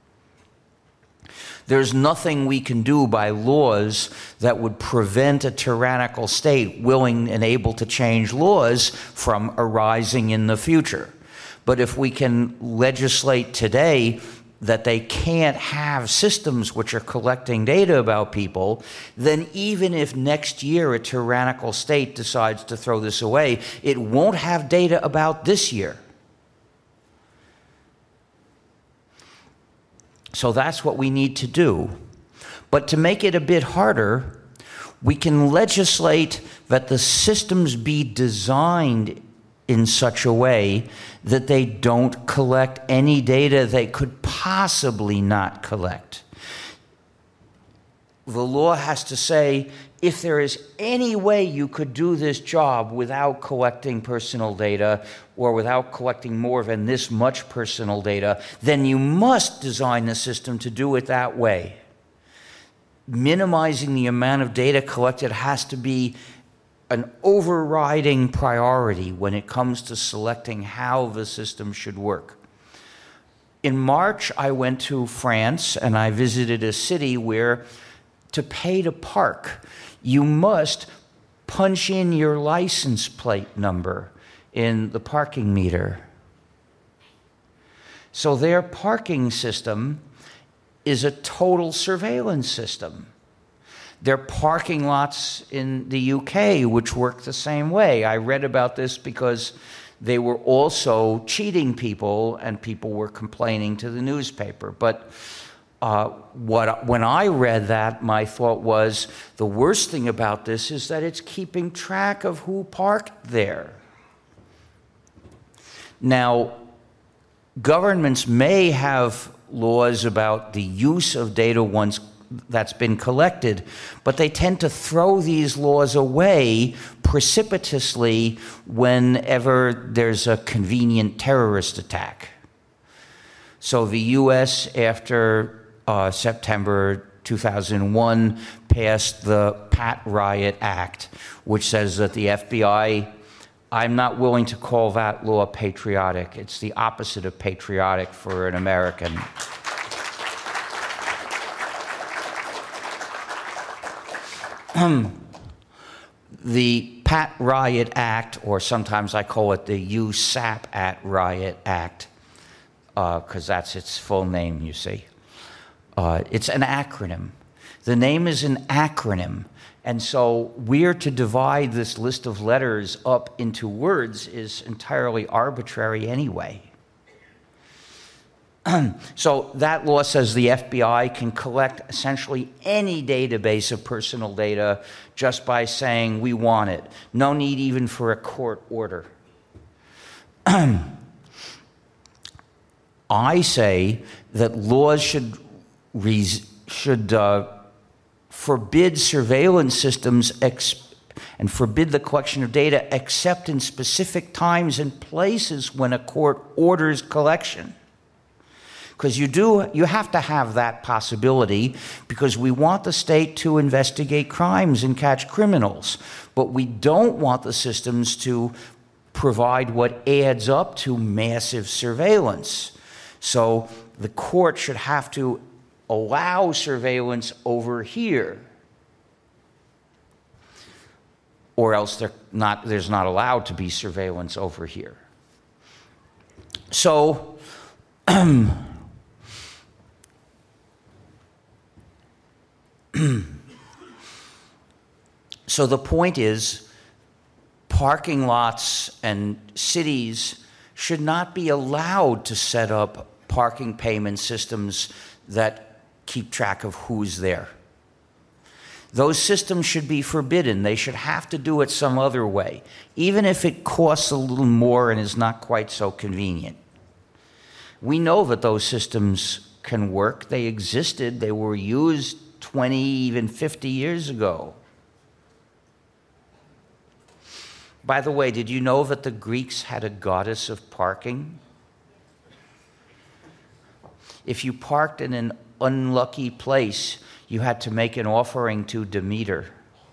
There's nothing we can do by laws that would prevent a tyrannical state willing and able to change laws from arising in the future. But if we can legislate today that they can't have systems which are collecting data about people, then even if next year a tyrannical state decides to throw this away, it won't have data about this year. So that's what we need to do. But to make it a bit harder, we can legislate that the systems be designed in such a way that they don't collect any data they could possibly not collect. The law has to say, if there is any way you could do this job without collecting personal data or without collecting more than this much personal data, then you must design the system to do it that way. Minimizing the amount of data collected has to be an overriding priority when it comes to selecting how the system should work. In March, I went to France and I visited a city where to pay to park, you must punch in your license plate number in the parking meter. So their parking system is a total surveillance system. There are parking lots in the U K which work the same way. I read about this because they were also cheating people and people were complaining to the newspaper. But uh, what, when I read that, my thought was, the worst thing about this is that it's keeping track of who parked there. Now, governments may have laws about the use of data once that's been collected, but they tend to throw these laws away precipitously whenever there's a convenient terrorist attack. So the U S, after uh, September two thousand one, passed the Pat Riot Act, which says that the F B I, I'm not willing to call that law patriotic. It's the opposite of patriotic for an American. The Pat Riot Act, or sometimes I call it the U S A P at Riot Act, because uh, that's its full name, you see. Uh, it's an acronym. The name is an acronym. And so we're to divide this list of letters up into words is entirely arbitrary anyway. So that law says the F B I can collect essentially any database of personal data just by saying we want it. No need even for a court order. I say that laws should, should uh, forbid surveillance systems ex and forbid the collection of data except in specific times and places when a court orders collection. Because you do, you have to have that possibility, because we want the state to investigate crimes and catch criminals, but we don't want the systems to provide what adds up to massive surveillance. So the court should have to allow surveillance over here, or else they're not, there's not allowed to be surveillance over here. So So the point is, parking lots and cities should not be allowed to set up parking payment systems that keep track of who's there. Those systems should be forbidden. They should have to do it some other way, even if it costs a little more and is not quite so convenient. We know that those systems can work. They existed. They were used twenty, even fifty years ago. By the way, did you know that the Greeks had a goddess of parking? If you parked in an unlucky place, you had to make an offering to Demeter.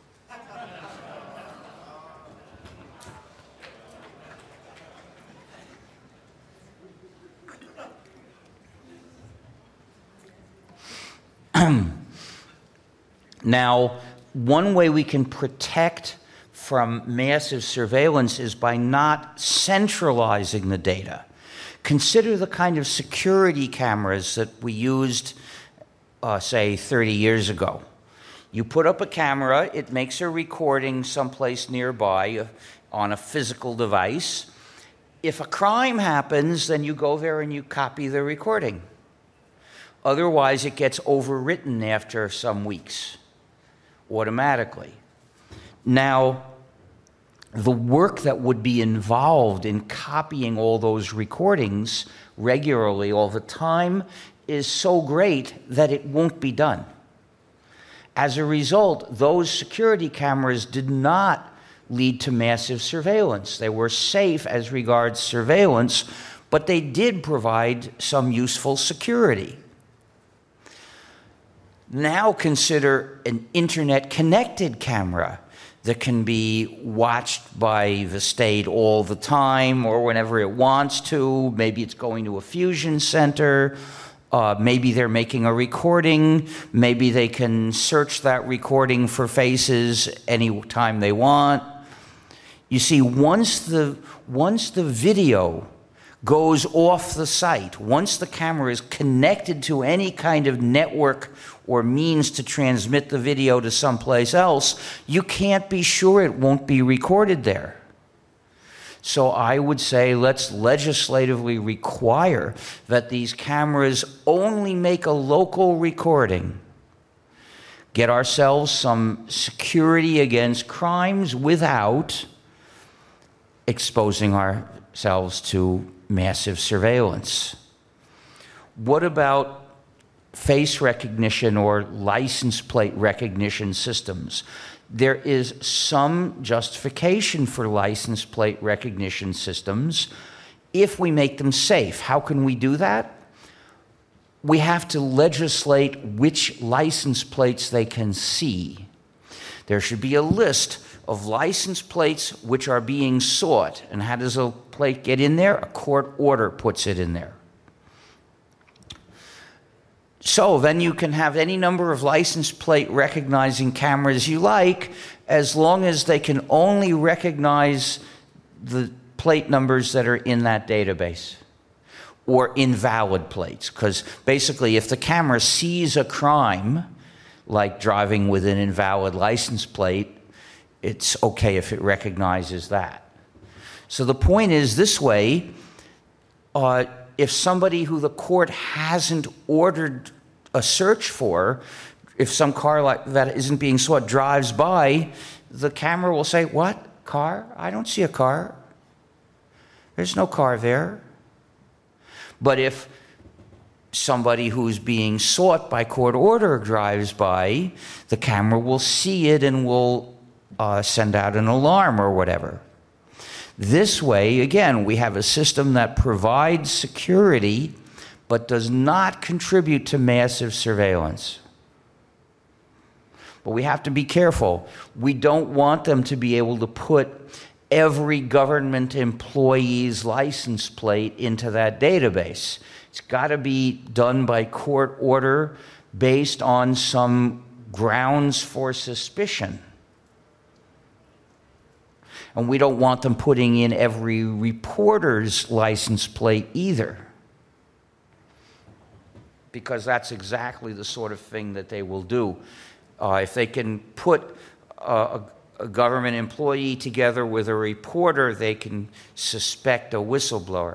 Now, one way we can protect from massive surveillance is by not centralizing the data. Consider the kind of security cameras that we used, uh, say, thirty years ago. You put up a camera, it makes a recording someplace nearby uh, on a physical device. If a crime happens, then you go there and you copy the recording. Otherwise, it gets overwritten after some weeks, automatically. Now, the work that would be involved in copying all those recordings regularly all the time is so great that it won't be done. As a result, those security cameras did not lead to massive surveillance. They were safe as regards surveillance, but they did provide some useful security. Now consider an internet-connected camera that can be watched by the state all the time or whenever it wants to. Maybe it's going to a fusion center. Uh, maybe they're making a recording. Maybe they can search that recording for faces anytime they want. You see, once the, once the video goes off the site, once the camera is connected to any kind of network or means to transmit the video to someplace else, you can't be sure it won't be recorded there. So I would say let's legislatively require that these cameras only make a local recording. Get ourselves some security against crimes without exposing ourselves to massive surveillance. What about face recognition or license plate recognition systems? There is some justification for license plate recognition systems if we make them safe. How can we do that? We have to legislate which license plates they can see. There should be a list of license plates which are being sought. And how does a plate get in there? A court order puts it in there. So then you can have any number of license plate recognizing cameras you like, as long as they can only recognize the plate numbers that are in that database, or invalid plates. Because basically, if the camera sees a crime, like driving with an invalid license plate, it's okay if it recognizes that. So the point is, this way, uh, if somebody who the court hasn't ordered a search for, if some car like that isn't being sought drives by, the camera will say, "What? Car? I don't see a car. There's no car there." But if somebody who's being sought by court order drives by, the camera will see it and will uh, send out an alarm or whatever. This way, again, we have a system that provides security but does not contribute to massive surveillance. But we have to be careful. We don't want them to be able to put every government employee's license plate into that database. It's got to be done by court order based on some grounds for suspicion. And we don't want them putting in every reporter's license plate either, because that's exactly the sort of thing that they will do. Uh, if they can put uh, a, a government employee together with a reporter, they can suspect a whistleblower.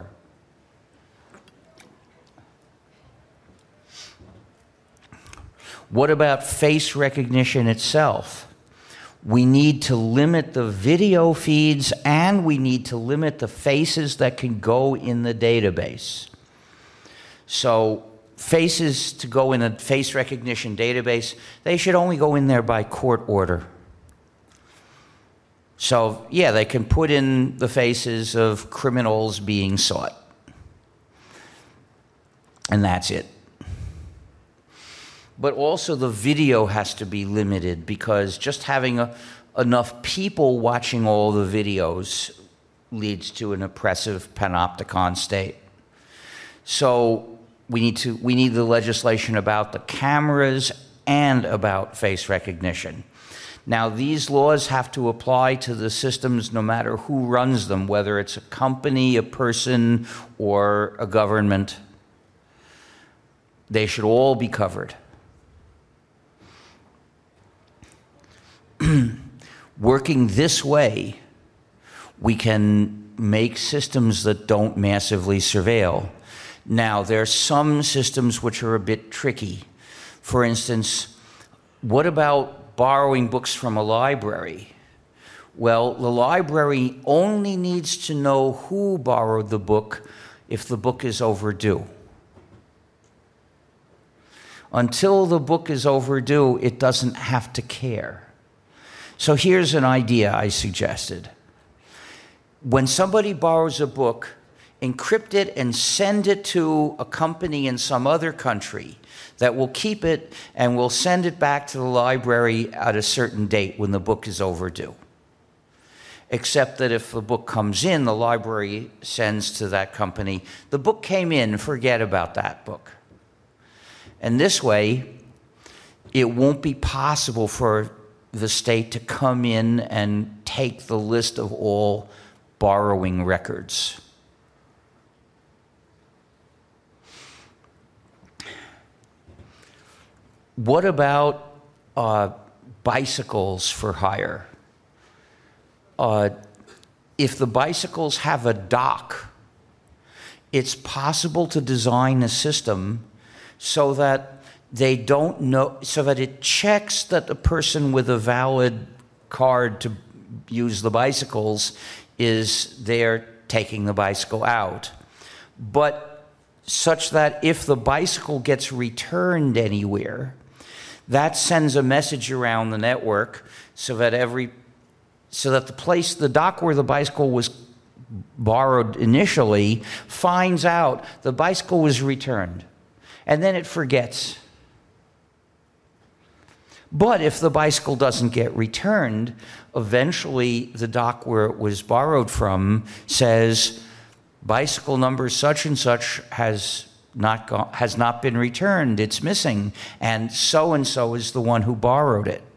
What about face recognition itself? We need to limit the video feeds, and we need to limit the faces that can go in the database. So faces to go in a face recognition database, they should only go in there by court order. So yeah, they can put in the faces of criminals being sought. And that's it. But also the video has to be limited, because just having a, enough people watching all the videos leads to an oppressive panopticon state. So we need to we need the legislation about the cameras and about face recognition. Now, these laws have to apply to the systems no matter who runs them, whether it's a company, a person, or a government. They should all be covered. Working this way, we can make systems that don't massively surveil. Now, there are some systems which are a bit tricky. For instance, what about borrowing books from a library? Well, the library only needs to know who borrowed the book if the book is overdue. Until the book is overdue, it doesn't have to care. So here's an idea I suggested. When somebody borrows a book, encrypt it and send it to a company in some other country that will keep it and will send it back to the library at a certain date when the book is overdue. Except that if the book comes in, the library sends to that company, the book came in, forget about that book. And this way, it won't be possible for the state to come in and take the list of all borrowing records. What about uh, bicycles for hire? Uh, if the bicycles have a dock, it's possible to design a system so that they don't know, so that it checks that the person with a valid card to use the bicycles is there taking the bicycle out. But such that if the bicycle gets returned anywhere, that sends a message around the network so that every, so that the place, the dock where the bicycle was borrowed initially, finds out the bicycle was returned. And then it forgets. But if the bicycle doesn't get returned, eventually the dock where it was borrowed from says, bicycle number such and such has not gone, has not been returned, it's missing, and so-and-so is the one who borrowed it.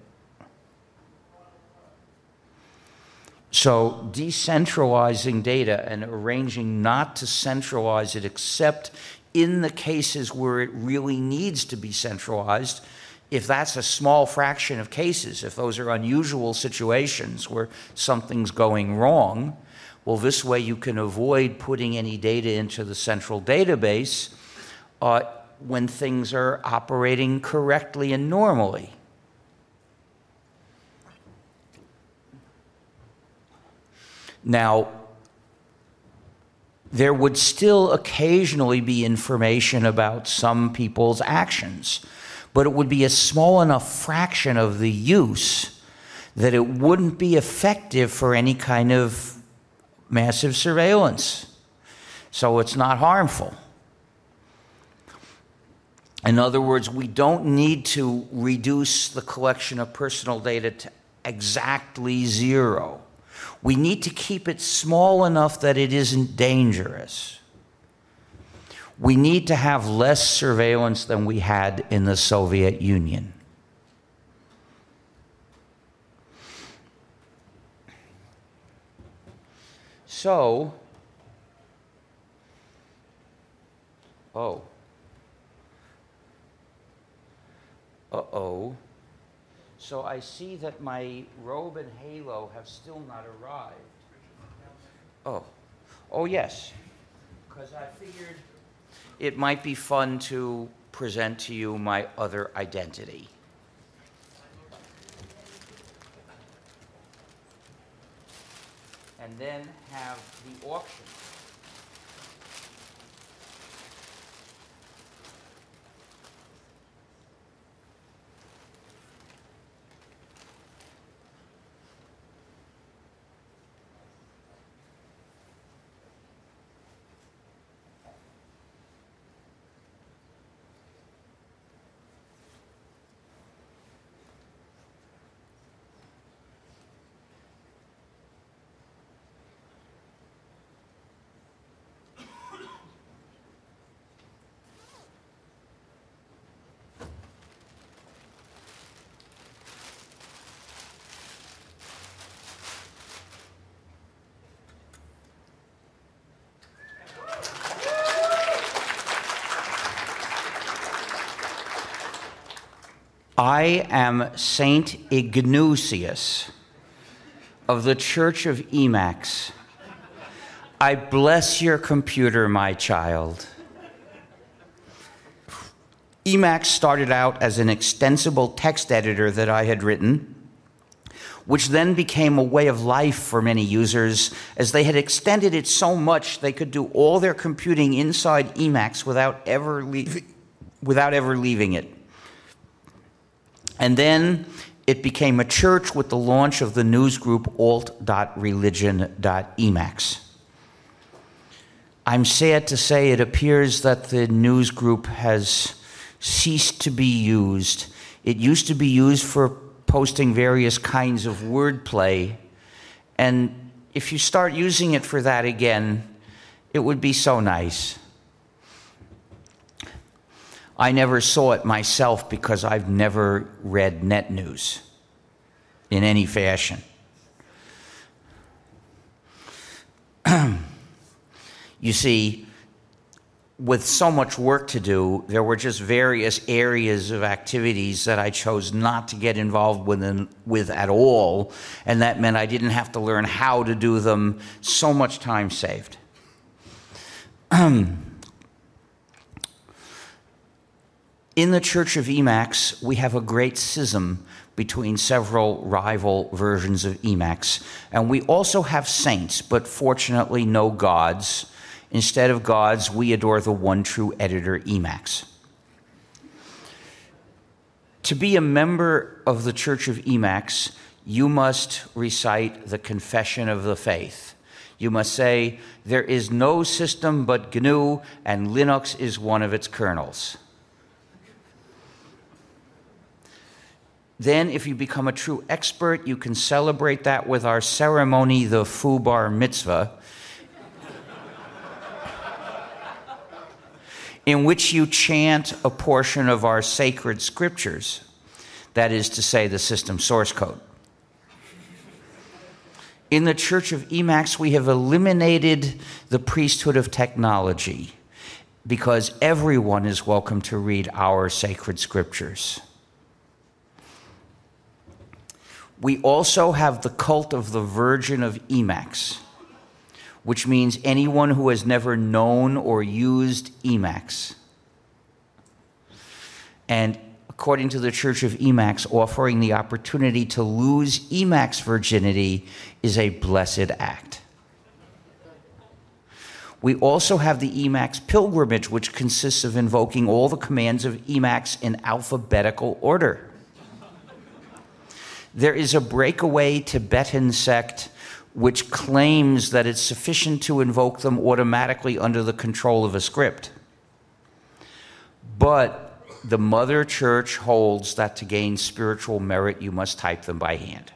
So decentralizing data and arranging not to centralize it except in the cases where it really needs to be centralized, if that's a small fraction of cases, if those are unusual situations where something's going wrong, well, this way you can avoid putting any data into the central database uh, when things are operating correctly and normally. Now, there would still occasionally be information about some people's actions, but it would be a small enough fraction of the use that it wouldn't be effective for any kind of massive surveillance. So it's not harmful. In other words, we don't need to reduce the collection of personal data to exactly zero. We need to keep it small enough that it isn't dangerous. We need to have less surveillance than we had in the Soviet Union. So, oh, uh-oh, So I see that my robe and halo have still not arrived. Oh, oh yes, because I figured it might be fun to present to you my other identity. And then have the auction. I am Saint Ignatius of the Church of Emacs. I bless your computer, my child. Emacs started out as an extensible text editor that I had written, which then became a way of life for many users, as they had extended it so much they could do all their computing inside Emacs without ever leaving, without ever leaving it. And then it became a church with the launch of the news group alt dot religion dot emacs. I'm sad to say it appears that the news group has ceased to be used. It used to be used for posting various kinds of wordplay, and if you start using it for that again, it would be so nice. I never saw it myself because I've never read net news in any fashion. You see, with so much work to do, there were just various areas of activities that I chose not to get involved with, in, with at all, and that meant I didn't have to learn how to do them. So much time saved. In the Church of Emacs, we have a great schism between several rival versions of Emacs, and we also have saints, but fortunately no gods. Instead of gods, we adore the one true editor, Emacs. To be a member of the Church of Emacs, you must recite the Confession of the Faith. You must say, there is no system but G N U, and Linux is one of its kernels. Then, if you become a true expert, you can celebrate that with our ceremony, the Fu Bar Mitzvah, in which you chant a portion of our sacred scriptures, that is to say, the system source code. In the Church of Emacs, we have eliminated the priesthood of technology because everyone is welcome to read our sacred scriptures. We also have the cult of the Virgin of Emacs, which means anyone who has never known or used Emacs. And according to the Church of Emacs, offering the opportunity to lose Emacs virginity is a blessed act. We also have the Emacs pilgrimage, which consists of invoking all the commands of Emacs in alphabetical order. There is a breakaway Tibetan sect which claims that it's sufficient to invoke them automatically under the control of a script. But the Mother Church holds that to gain spiritual merit, you must type them by hand.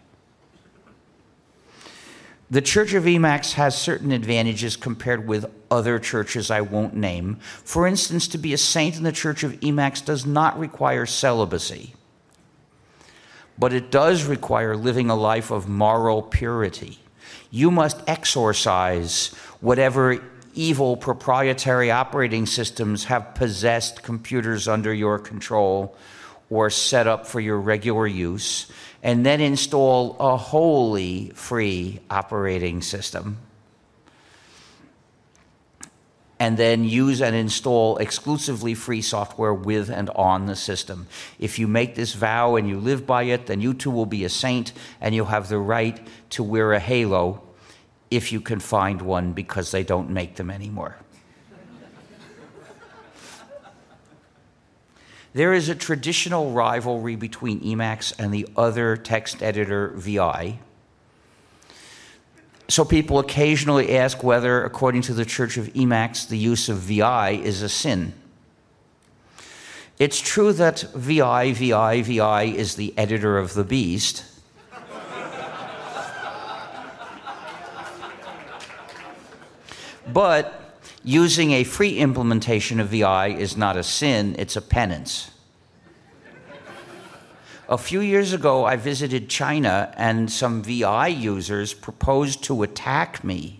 The Church of Emacs has certain advantages compared with other churches I won't name. For instance, to be a saint in the Church of Emacs does not require celibacy, but it does require living a life of moral purity. You must exorcise whatever evil proprietary operating systems have possessed computers under your control, or set up for your regular use, and then install a wholly free operating system. And then use and install exclusively free software with and on the system. If you make this vow and you live by it, then you too will be a saint, and you'll have the right to wear a halo if you can find one, because they don't make them anymore. There is a traditional rivalry between Emacs and the other text editor V I. So people occasionally ask whether, according to the Church of Emacs, the use of V I is a sin. It's true that V I, V I, V I is the editor of the beast. But using a free implementation of V I is not a sin, it's a penance. A few years ago, I visited China, and some V I users proposed to attack me.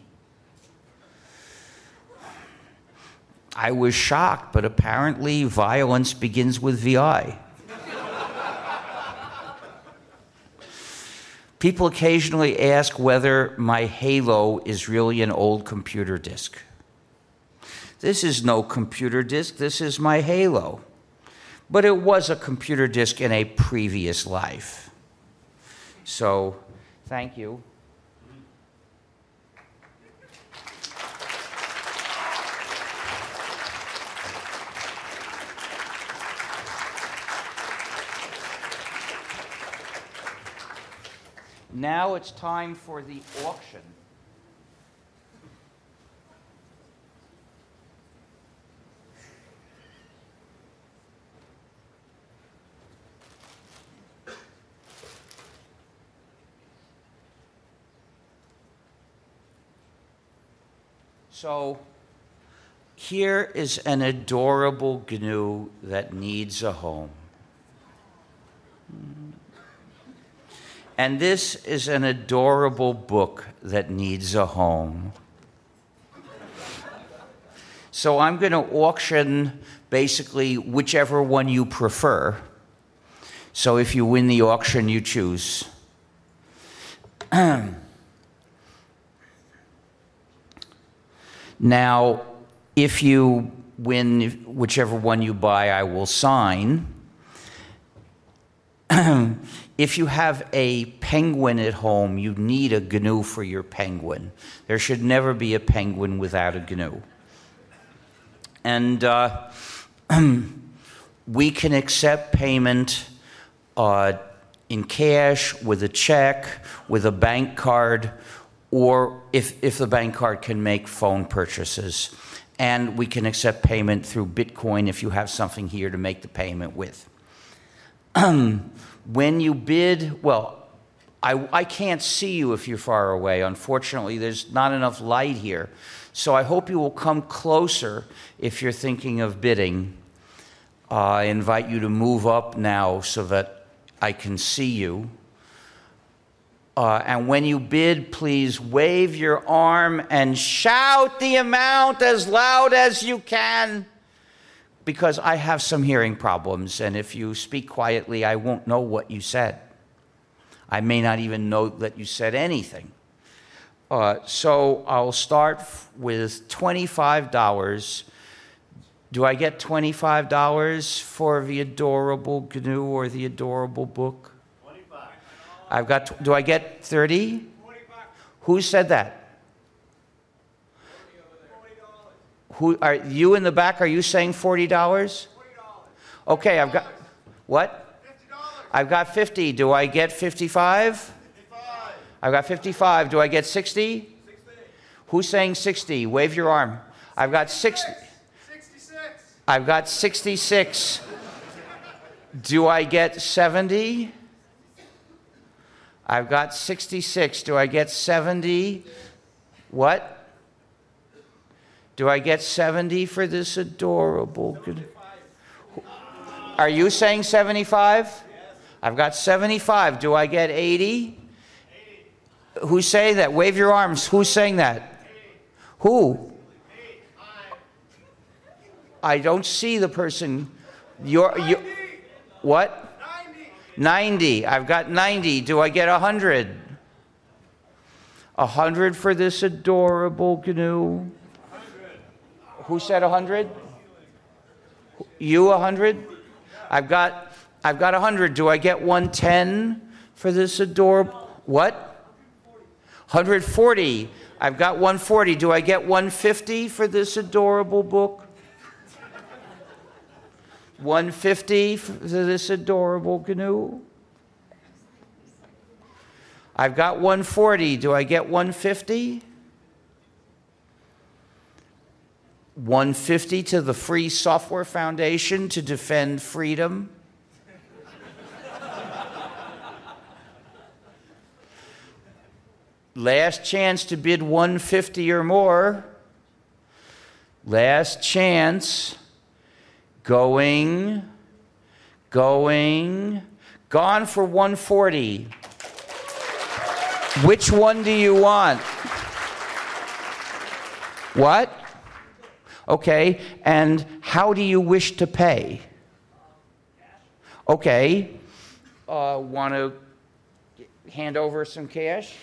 I was shocked, but apparently violence begins with V I. People occasionally ask whether my Halo is really an old computer disk. This is no computer disk, this is my Halo. But it was a computer disk in a previous life. So, thank you. Now it's time for the auction. So here is an adorable G N U that needs a home. And this is an adorable book that needs a home. So I'm going to auction basically whichever one you prefer. So if you win the auction, you choose. Now, if you win whichever one you buy, I will sign. If you have a penguin at home, you need a G N U for your penguin. There should never be a penguin without a G N U. And uh, we can accept payment uh, in cash, with a check, with a bank card, or if, if the bank card can make phone purchases. And we can accept payment through Bitcoin if you have something here to make the payment with. When you bid, well, I, I can't see you if you're far away. Unfortunately, there's not enough light here. So I hope you will come closer if you're thinking of bidding. Uh, I invite you to move up now so that I can see you. Uh, and when you bid, please wave your arm and shout the amount as loud as you can, because I have some hearing problems, and if you speak quietly, I won't know what you said. I may not even know that you said anything. Uh, so I'll start with twenty-five dollars. Do I get twenty-five dollars for the adorable G N U or the adorable book? twenty-five. I've got, do I get thirty? twenty-five. Who said that? Who are you in the back? Are you saying forty dollars? forty dollars. Okay, I've got, what? fifty dollars. I've got fifty. Do I get fifty-five? fifty-five. I've got fifty-five. Do I get sixty? sixty. Who's saying sixty? Wave your arm. I've got sixty. sixty-six. I've got sixty-six. Do I get seventy? I've got sixty-six. Do I get seventy? What? Do I get seventy for this adorable? Are you saying seventy-five? Yes. I've got seventy-five. Do I get eighty? eighty. Who's saying that? Wave your arms. Who's saying that? eighty. Who? Me. I don't see the person. You're, you. What? ninety. ninety. I've got ninety. Do I get one hundred? one hundred for this adorable G N U? Who said one hundred? You one hundred? I've got I've got one hundred. Do I get one ten for this adorable? What? one hundred forty. I've got one forty. Do I get one fifty for this adorable book? one fifty for this adorable G N U? I've got one forty. Do I get one fifty? one fifty to the Free Software Foundation to defend freedom. Last chance to bid one fifty or more. Last chance. Going, going, gone for one forty. Which one do you want? What? Okay, and how do you wish to pay? Okay, uh, want to hand over some cash?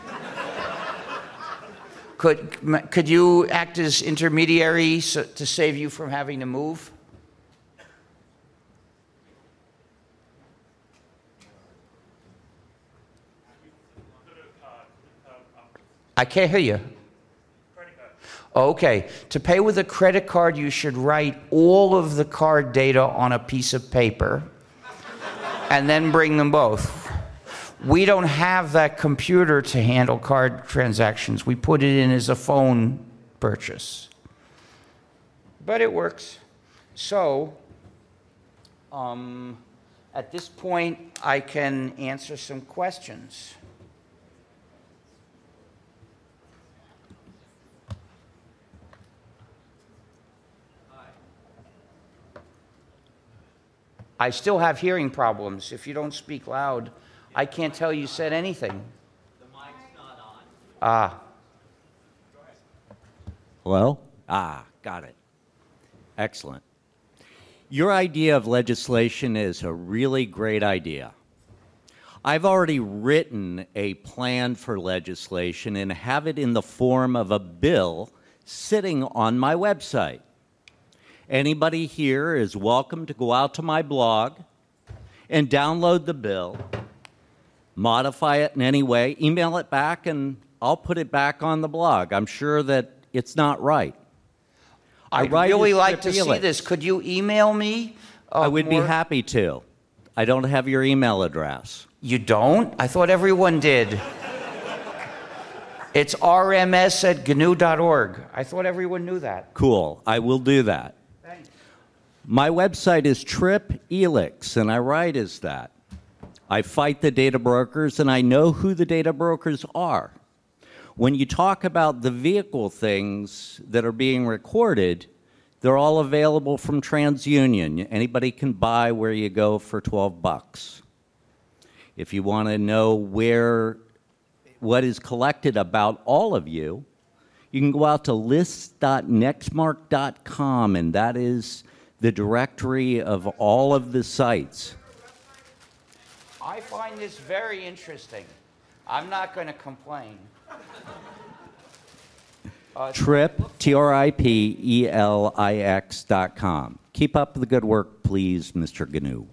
Could, could you act as intermediary so, to save you from having to move? I can't hear you. Okay, to pay with a credit card, you should write all of the card data on a piece of paper and then bring them both. We don't have that computer to handle card transactions. We put it in as a phone purchase. But it works. So, um, at this point, I can answer some questions. I still have hearing problems. If you don't speak loud, I can't tell you said anything. The mic's not on. Ah. Hello? Ah, got it. Excellent. Your idea of legislation is a really great idea. I've already written a plan for legislation and have it in the form of a bill sitting on my website. Anybody here is welcome to go out to my blog and download the bill, modify it in any way, email it back, and I'll put it back on the blog. I'm sure that it's not right. I'd really like to see this. Could you email me? Uh, I would more? be happy to. I don't have your email address. You don't? I thought everyone did. It's r m s at g n u dot org. I thought everyone knew that. Cool. I will do that. Thanks. My website is TripElix, and I write as that. I fight the data brokers, and I know who the data brokers are. When you talk about the vehicle things that are being recorded, they're all available from TransUnion. Anybody can buy where you go for twelve bucks. If you want to know where what is collected about all of you, you can go out to lists dot nextmark dot com, and that is the directory of all of the sites. I find this very interesting. I'm not going to complain. Uh, Trip, T R I P E L I X dot com. Keep up the good work, please, Mister G N U.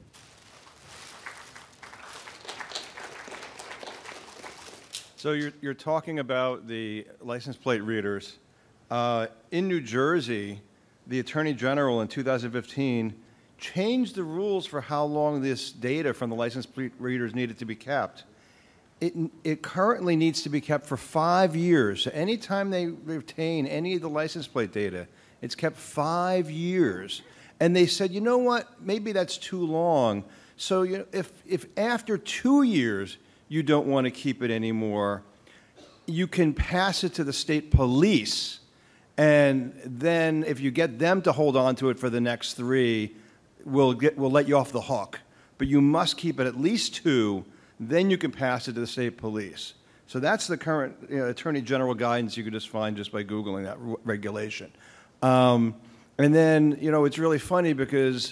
So you're, you're talking about the license plate readers. Uh, in New Jersey, the Attorney General in two thousand fifteen changed the rules for how long this data from the license plate readers needed to be kept. It, it currently needs to be kept for five years. So anytime they retain any of the license plate data, it's kept five years. And they said, you know what, maybe that's too long. So you know, if, if after two years you don't want to keep it anymore, you can pass it to the state police. And then if you get them to hold on to it for the next three, we'll, get, we'll let you off the hook. But you must keep it at least two. Then you can pass it to the state police. So that's the current you know, Attorney General guidance you can just find just by Googling that regulation. Um, and then, you know, it's really funny because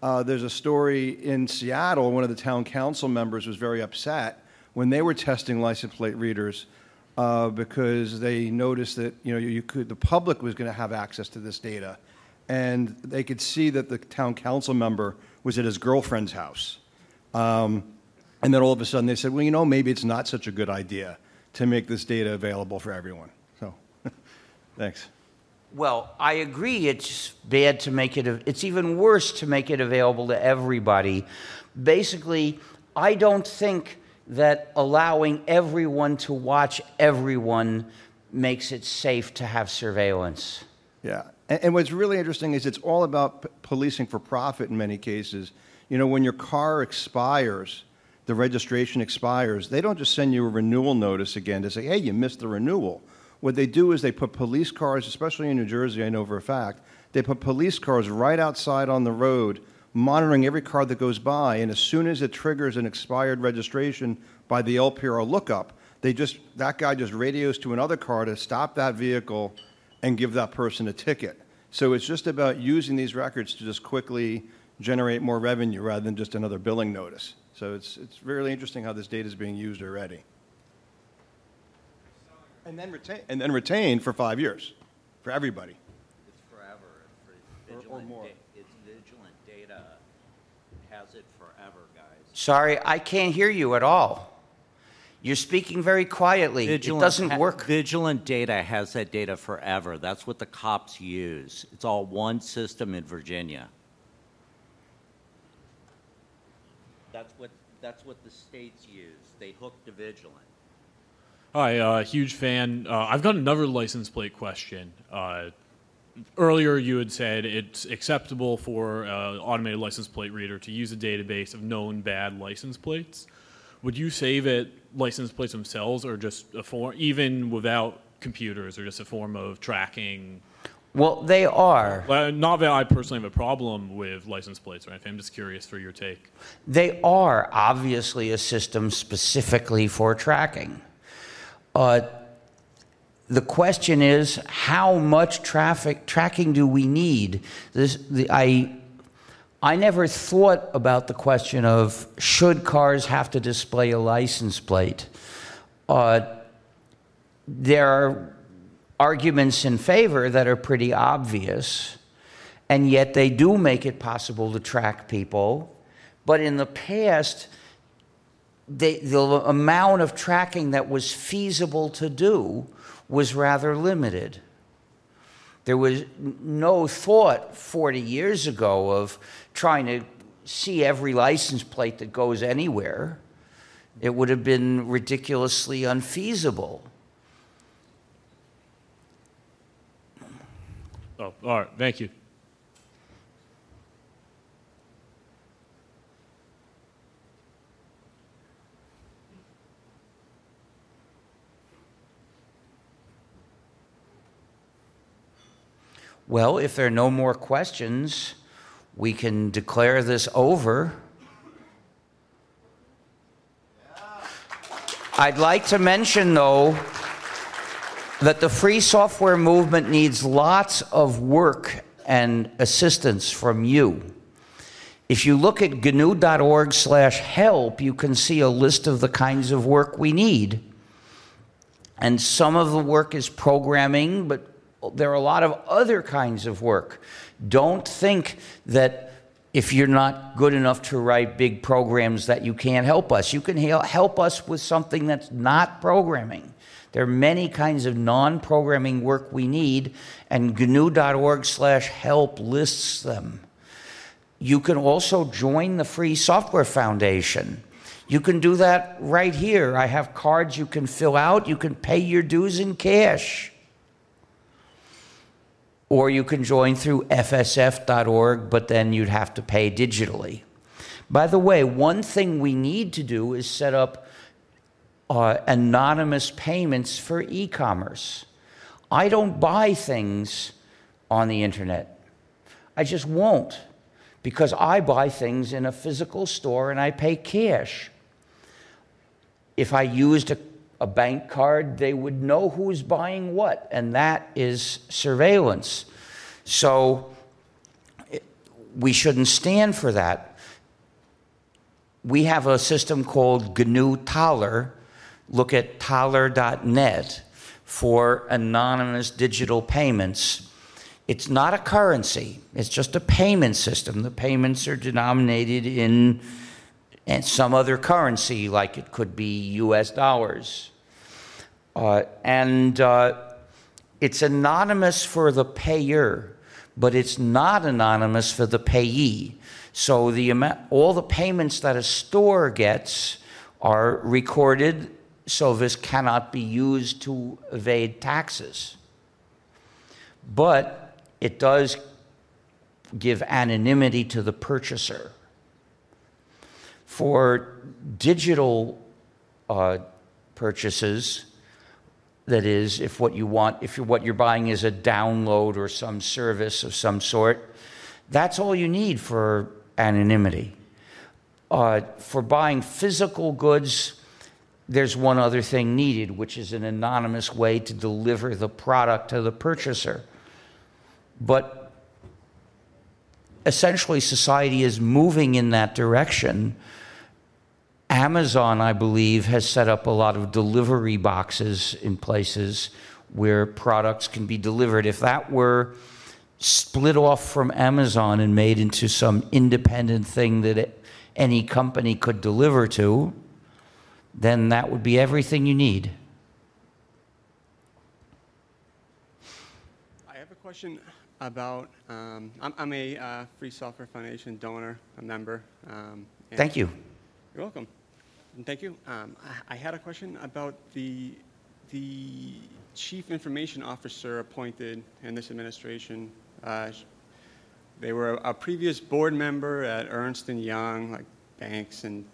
Uh, there's a story in Seattle. One of the town council members was very upset when they were testing license plate readers uh, because they noticed that you know you could the public was going to have access to this data, and they could see that the town council member was at his girlfriend's house, um, and then all of a sudden they said, well, you know, maybe it's not such a good idea to make this data available for everyone. So, thanks. Well, I agree it's bad to make it, it's even worse to make it available to everybody. Basically, I don't think that allowing everyone to watch everyone makes it safe to have surveillance. Yeah, and, and what's really interesting is it's all about p- policing for profit in many cases. You know, when your car expires, the registration expires, they don't just send you a renewal notice again to say, hey, you missed the renewal. What they do is they put police cars, especially in New Jersey, I know for a fact, they put police cars right outside on the road, monitoring every car that goes by, and as soon as it triggers an expired registration by the L P R lookup, they just, that guy just radios to another car to stop that vehicle and give that person a ticket. So it's just about using these records to just quickly generate more revenue rather than just another billing notice. So it's, it's really interesting how this data is being used already. And then retain, and then retain for five years, for everybody. It's forever. For vigilant, or more. Da- it's vigilant data has it forever, guys. Sorry, I can't hear you at all. You're speaking very quietly. Vigilant it doesn't ha- work. Vigilant data has that data forever. That's what the cops use. It's all one system in Virginia. That's what that's what the states use. They hook to Vigilant. Hi, uh, huge fan. Uh, I've got another license plate question. Uh, earlier, you had said it's acceptable for uh, automated license plate reader to use a database of known bad license plates. Would you say that license plates themselves are just a form, even without computers, are just a form of tracking? Well, they are. Uh, not that I personally have a problem with license plates or anything. I'm just curious for your take. They are obviously a system specifically for tracking. Uh, the question is, how much traffic tracking do we need? This, the, I, I never thought about the question of should cars have to display a license plate. Uh, there are arguments in favor that are pretty obvious, and yet they do make it possible to track people. But in the past, They, the amount of tracking that was feasible to do was rather limited. There was no thought forty years ago of trying to see every license plate that goes anywhere. It would have been ridiculously unfeasible. Oh, all right. Thank you. Well, if there are no more questions, we can declare this over. I'd like to mention, though, that the free software movement needs lots of work and assistance from you. If you look at G N U dot org slash help, you can see a list of the kinds of work we need. And some of the work is programming, but there are a lot of other kinds of work. Don't think that if you're not good enough to write big programs that you can't help us. You can help us with something that's not programming. There are many kinds of non-programming work we need, and G N U dot org slash help lists them. You can also join the Free Software Foundation. You can do that right here. I have cards you can fill out. You can pay your dues in cash. Or you can join through F S F dot org, but then you'd have to pay digitally. By the way, one thing we need to do is set up uh, anonymous payments for e-commerce. I don't buy things on the internet. I just won't, because I buy things in a physical store and I pay cash. If I used a, a bank card, they would know who's buying what, and that is surveillance. So it, we shouldn't stand for that. We have a system called G N U Thaler. Look at thaler dot net for anonymous digital payments. It's not a currency. It's just a payment system. The payments are denominated in, in some other currency, like it could be U S dollars. Uh, and uh, it's anonymous for the payer, but it's not anonymous for the payee. So the amount, all the payments that a store gets are recorded, so this cannot be used to evade taxes. But it does give anonymity to the purchaser. For digital uh, purchases, that is, if what you want, if you're, what you're buying is a download or some service of some sort, that's all you need for anonymity. Uh, for buying physical goods, there's one other thing needed, which is an anonymous way to deliver the product to the purchaser. But essentially, society is moving in that direction. Amazon, I believe, has set up a lot of delivery boxes in places where products can be delivered. If that were split off from Amazon and made into some independent thing that any company could deliver to, then that would be everything you need. I have a question about, um, I'm, I'm a uh, Free Software Foundation donor, a member. Um, Thank you. You're welcome. And thank you. Um, I, I had a question about the, the Chief Information Officer appointed in this administration. Uh, they were a, a previous board member at Ernst and Young, like banks, and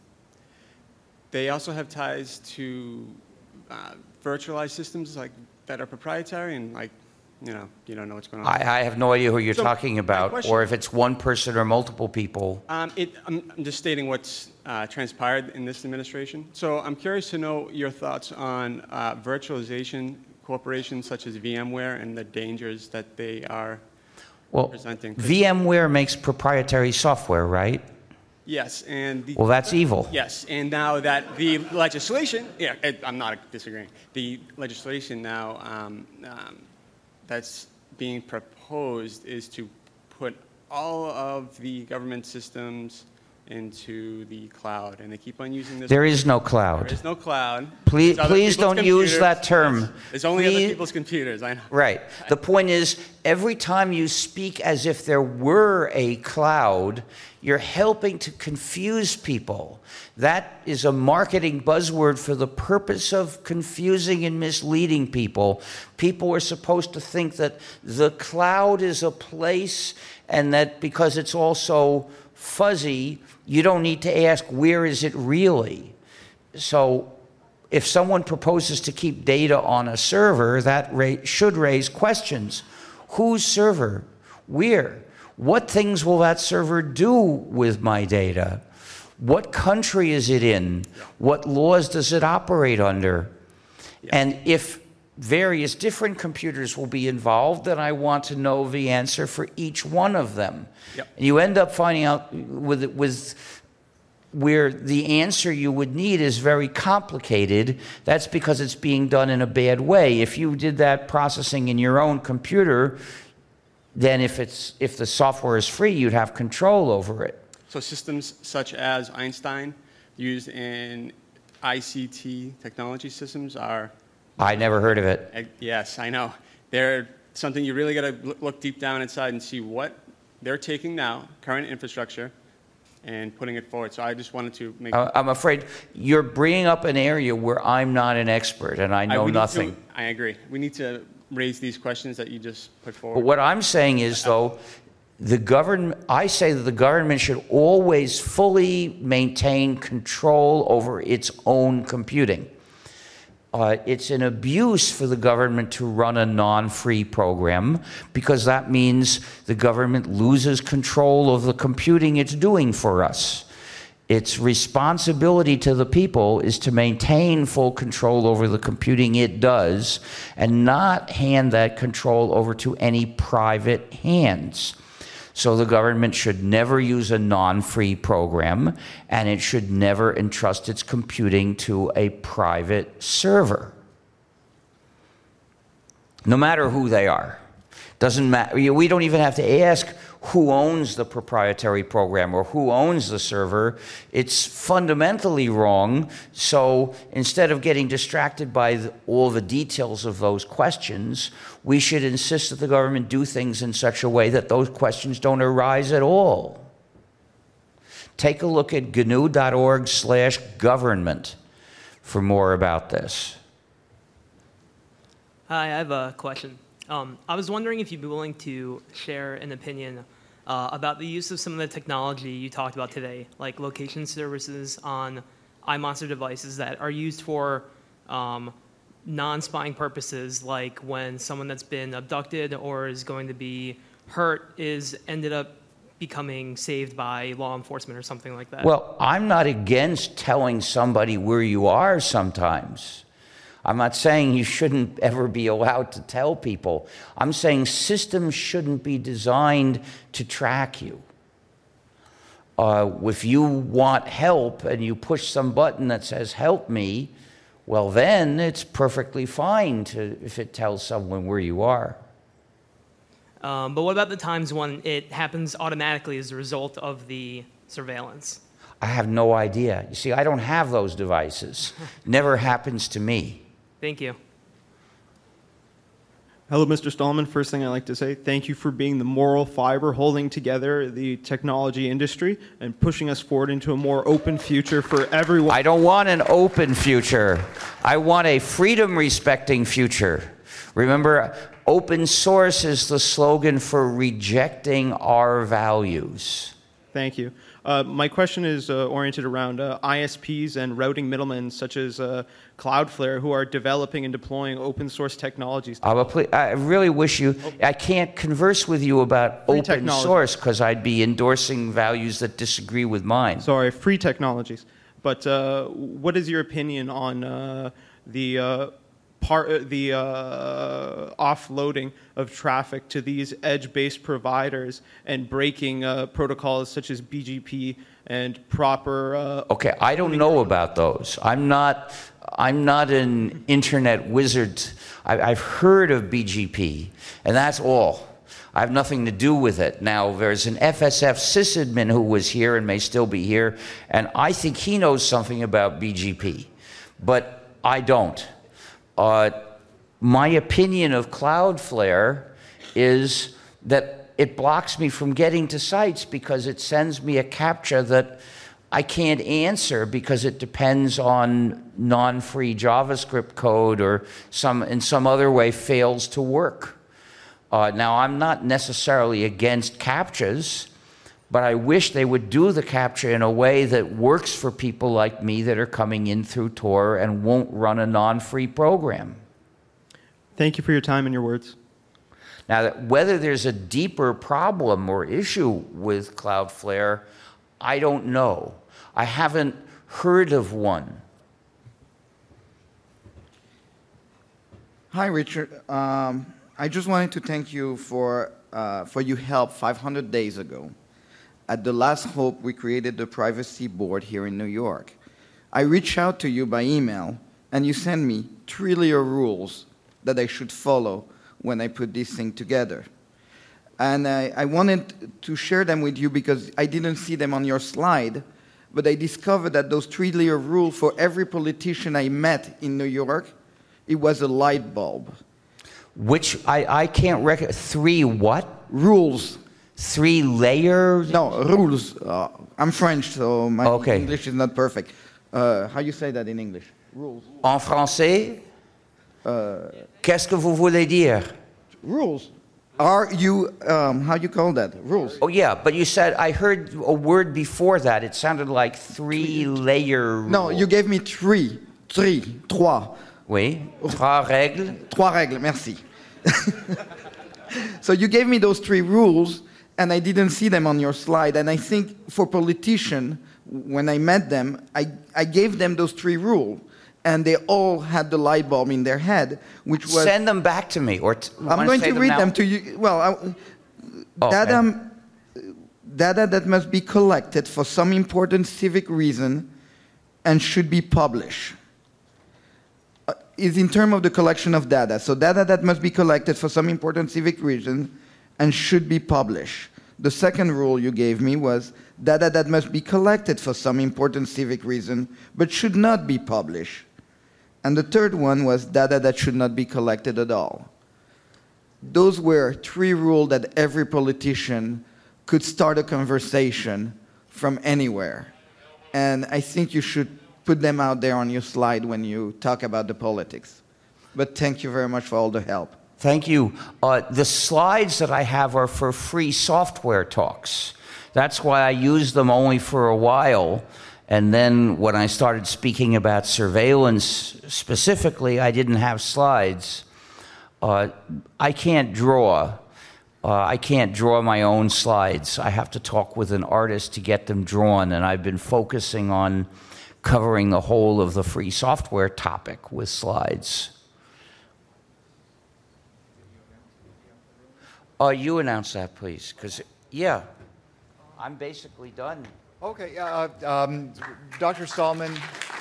they also have ties to uh, virtualized systems like that are proprietary and like, you know, you don't know what's going on. I, I have no idea who you're So, talking my about, question- or if it's one person or multiple people. Um, it, I'm, I'm just stating what's uh, transpired in this administration. So I'm curious to know your thoughts on uh, virtualization corporations such as VMware and the dangers that they are Well, presenting. VMware makes proprietary software, right? Yes, and the, Well, that's evil. yes, and now that the legislation, yeah, it, I'm not disagreeing. The legislation now um, um, that's being proposed is to put all of the government systems into the cloud, and they keep on using this. There is no There cloud. is no cloud. Please, It's other please people's don't use computers. that term. It's only other Please- people's computers, I know. Right. The point is, every time you speak as if there were a cloud, you're helping to confuse people. That is a marketing buzzword for the purpose of confusing and misleading people. People are supposed to think that the cloud is a place, and that because it's also fuzzy, you don't need to ask, where is it really? So if someone proposes to keep data on a server, that ra- should raise questions. Whose server? Where? What things will that server do with my data? What country is it in? What laws does it operate under? And if various different computers will be involved, then I want to know the answer for each one of them. Yep. And you end up finding out with with where the answer you would need is very complicated. That's because it's being done in a bad way. If you did that processing in your own computer, then if it's if the software is free, you'd have control over it. So systems such as Einstein used in I C T technology systems are, I never heard of it. eh, yes, I know. They're something you really got to look deep down inside and see what they're taking now, current infrastructure, and putting it forward. So I just wanted to make... I- I'm afraid you're bringing up an area where I'm not an expert and I know we need to- nothing. I agree. We need to raise these questions that you just put But forward. what I'm saying is, though, the government, I say that the government should always fully maintain control over its own computing. Uh, it's an abuse for the government to run a non-free program, because that means the government loses control of the computing it's doing for us. Its responsibility to the people is to maintain full control over the computing it does and not hand that control over to any private hands. So the government should never use a non-free program, and it should never entrust its computing to a private server, no matter who they are. Doesn't matter. We don't even have to ask who owns the proprietary program or who owns the server. It's fundamentally wrong. So instead of getting distracted by the, all the details of those questions, we should insist that the government do things in such a way that those questions don't arise at all. Take a look at G N U dot org slash government for more about this. Hi, I have a question. Um, I was wondering if you'd be willing to share an opinion uh, about the use of some of the technology you talked about today, like location services on iMonster devices that are used for um, non-spying purposes, like when someone that's been abducted or is going to be hurt is ended up becoming saved by law enforcement or something like that. Well, I'm not against telling somebody where you are sometimes. I'm not saying you shouldn't ever be allowed to tell people. I'm saying systems shouldn't be designed to track you. Uh, if you want help and you push some button that says, help me, well, then it's perfectly fine to, if it tells someone where you are. Um, but what about the times when it happens automatically as a result of the surveillance? I have no idea. You see, I don't have those devices. Never happens to me. Thank you. Hello, Mister Stallman. First thing I'd like to say, thank you for being the moral fiber holding together the technology industry and pushing us forward into a more open future for everyone. I don't want an open future. I want a freedom-respecting future. Remember, open source is the slogan for rejecting our values. Thank you. Uh, my question is uh, oriented around uh, I S Ps and routing middlemen such as uh, Cloudflare who are developing and deploying open source technologies. Uh, but please, I really wish you, I can't converse with you about Free open technology. source because I'd be endorsing values that disagree with mine. Sorry, free technologies. But uh, what is your opinion on uh, the uh, part, the uh, offloading of traffic to these edge-based providers and breaking uh, protocols such as B G P and proper? Uh, Okay, I don't know about those. I'm not, I'm not an internet wizard. I, I've heard of B G P, and that's all. I have nothing to do with it. Now, there's an F S F sysadmin who was here and may still be here, and I think he knows something about B G P, but I don't. Uh, my opinion of Cloudflare is that it blocks me from getting to sites because it sends me a CAPTCHA that I can't answer because it depends on non-free JavaScript code or some in some other way fails to work. Uh, now, I'm not necessarily against CAPTCHAs, but I wish they would do the CAPTCHA in a way that works for people like me that are coming in through Tor and won't run a non-free program. Thank you for your time and your words. Now, whether there's a deeper problem or issue with Cloudflare, I don't know. I haven't heard of one. Hi, Richard. Um, I just wanted to thank you for, uh, for your help five hundred days ago. At the last hope, we created the privacy board here in New York. I reached out to you by email, and you sent me three layer rules that I should follow when I put this thing together. And I, I wanted to share them with you because I didn't see them on your slide, but I discovered that those three layer rules for every politician I met in New York, it was a light bulb. Which I, I can't reckon. Three what? Rules. Three layers? No, rules. Uh, I'm French, so my Okay. English is not perfect. Uh, how you say that in English? Rules. En français? Uh, Qu'est-ce que vous voulez dire? rules. Are you, um, how you call that? Rules. Oh, yeah, but you said, I heard a word before that. It sounded like three-layer rule. No, you gave me three. Three. Trois. Oui, trois règles. Trois règles, merci. So you gave me those three rules, and I didn't see them on your slide. And I think for politicians, when I met them, I, I gave them those three rules. And they all had the light bulb in their head, which was... Send them back to me. Or t- I'm wanna going say to them read now? them to you. Well, I, Oh, that, okay. um, data that must be collected for some important civic reason and should be published. Uh, is in terms of the collection of data. So data that must be collected for some important civic reason and should be published. The second rule you gave me was data that must be collected for some important civic reason but should not be published. And the third one was data that should not be collected at all. Those were three rules that every politician could start a conversation from anywhere. And I think you should put them out there on your slide when you talk about the politics. But thank you very much for all the help. Thank you. Uh, the slides that I have are for free software talks. That's why I used them only for a while. And then when I started speaking about surveillance specifically, I didn't have slides. Uh, I can't draw. Uh, I can't draw my own slides. I have to talk with an artist to get them drawn, and I've been focusing on covering the whole of the free software topic with slides. Uh, you announce that, please, because, yeah, I'm basically done. Okay, uh, um, Doctor Stallman.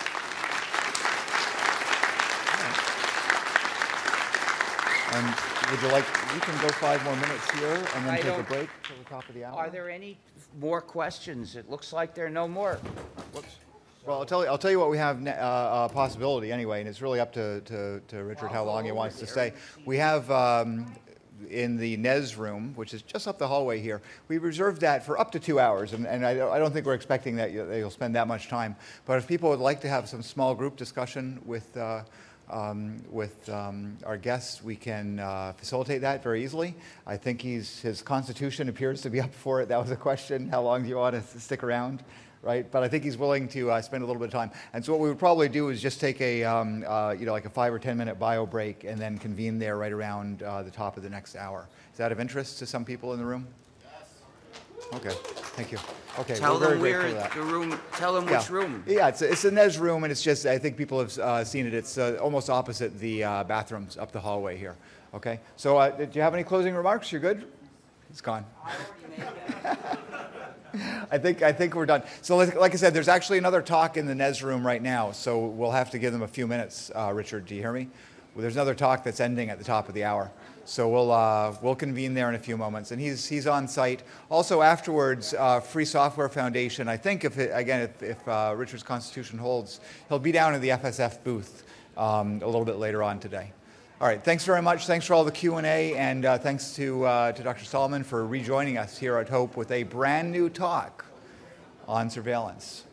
And would you like, you can go five more minutes here and then I take a don't- break till the top of the hour. Are there any more questions? It looks like there are no more. Whoops. Well, I'll tell you, I'll tell you what we have, ne- uh, a possibility anyway, and it's really up to, to, to Richard how long he wants to stay. We have, um, in the Nez room, which is just up the hallway here, we reserved that for up to two hours, and, and I, don't- I don't think we're expecting that you- that you'll spend that much time. But if people would like to have some small group discussion with, uh, um, with um, our guests, we can uh, facilitate that very easily. I think he's, his constitution appears to be up for it. That was a question, how long do you want to stick around? Right, but I think he's willing to uh, spend a little bit of time. And so what we would probably do is just take a, um, uh, you know, like a five or ten minute bio break, and then convene there right around uh, the top of the next hour. Is that of interest to some people in the room? Yes. Okay, thank you. Okay, Tell we're them very where grateful for that. the room. Tell them Yeah. which room. Yeah, it's a, it's a Nez room, and it's just, I think people have uh, seen it. It's uh, almost opposite the uh, bathrooms up the hallway here. Okay, so uh, do you have any closing remarks? You're good? It's gone. I think I think we're done. So, like, like I said, there's actually another talk in the Nez room right now, so we'll have to give them a few minutes. Uh, Richard, do you hear me? Well, there's another talk that's ending at the top of the hour, so we'll uh, we'll convene there in a few moments. And he's he's on site. Also, afterwards, uh, Free Software Foundation. I think if it, again if, if uh, Richard's constitution holds, he'll be down in the F S F booth um, a little bit later on today. All right, thanks very much. Thanks for all the Q and A, and uh, thanks to, uh, to Doctor Stallman for rejoining us here at Hope with a brand new talk on surveillance.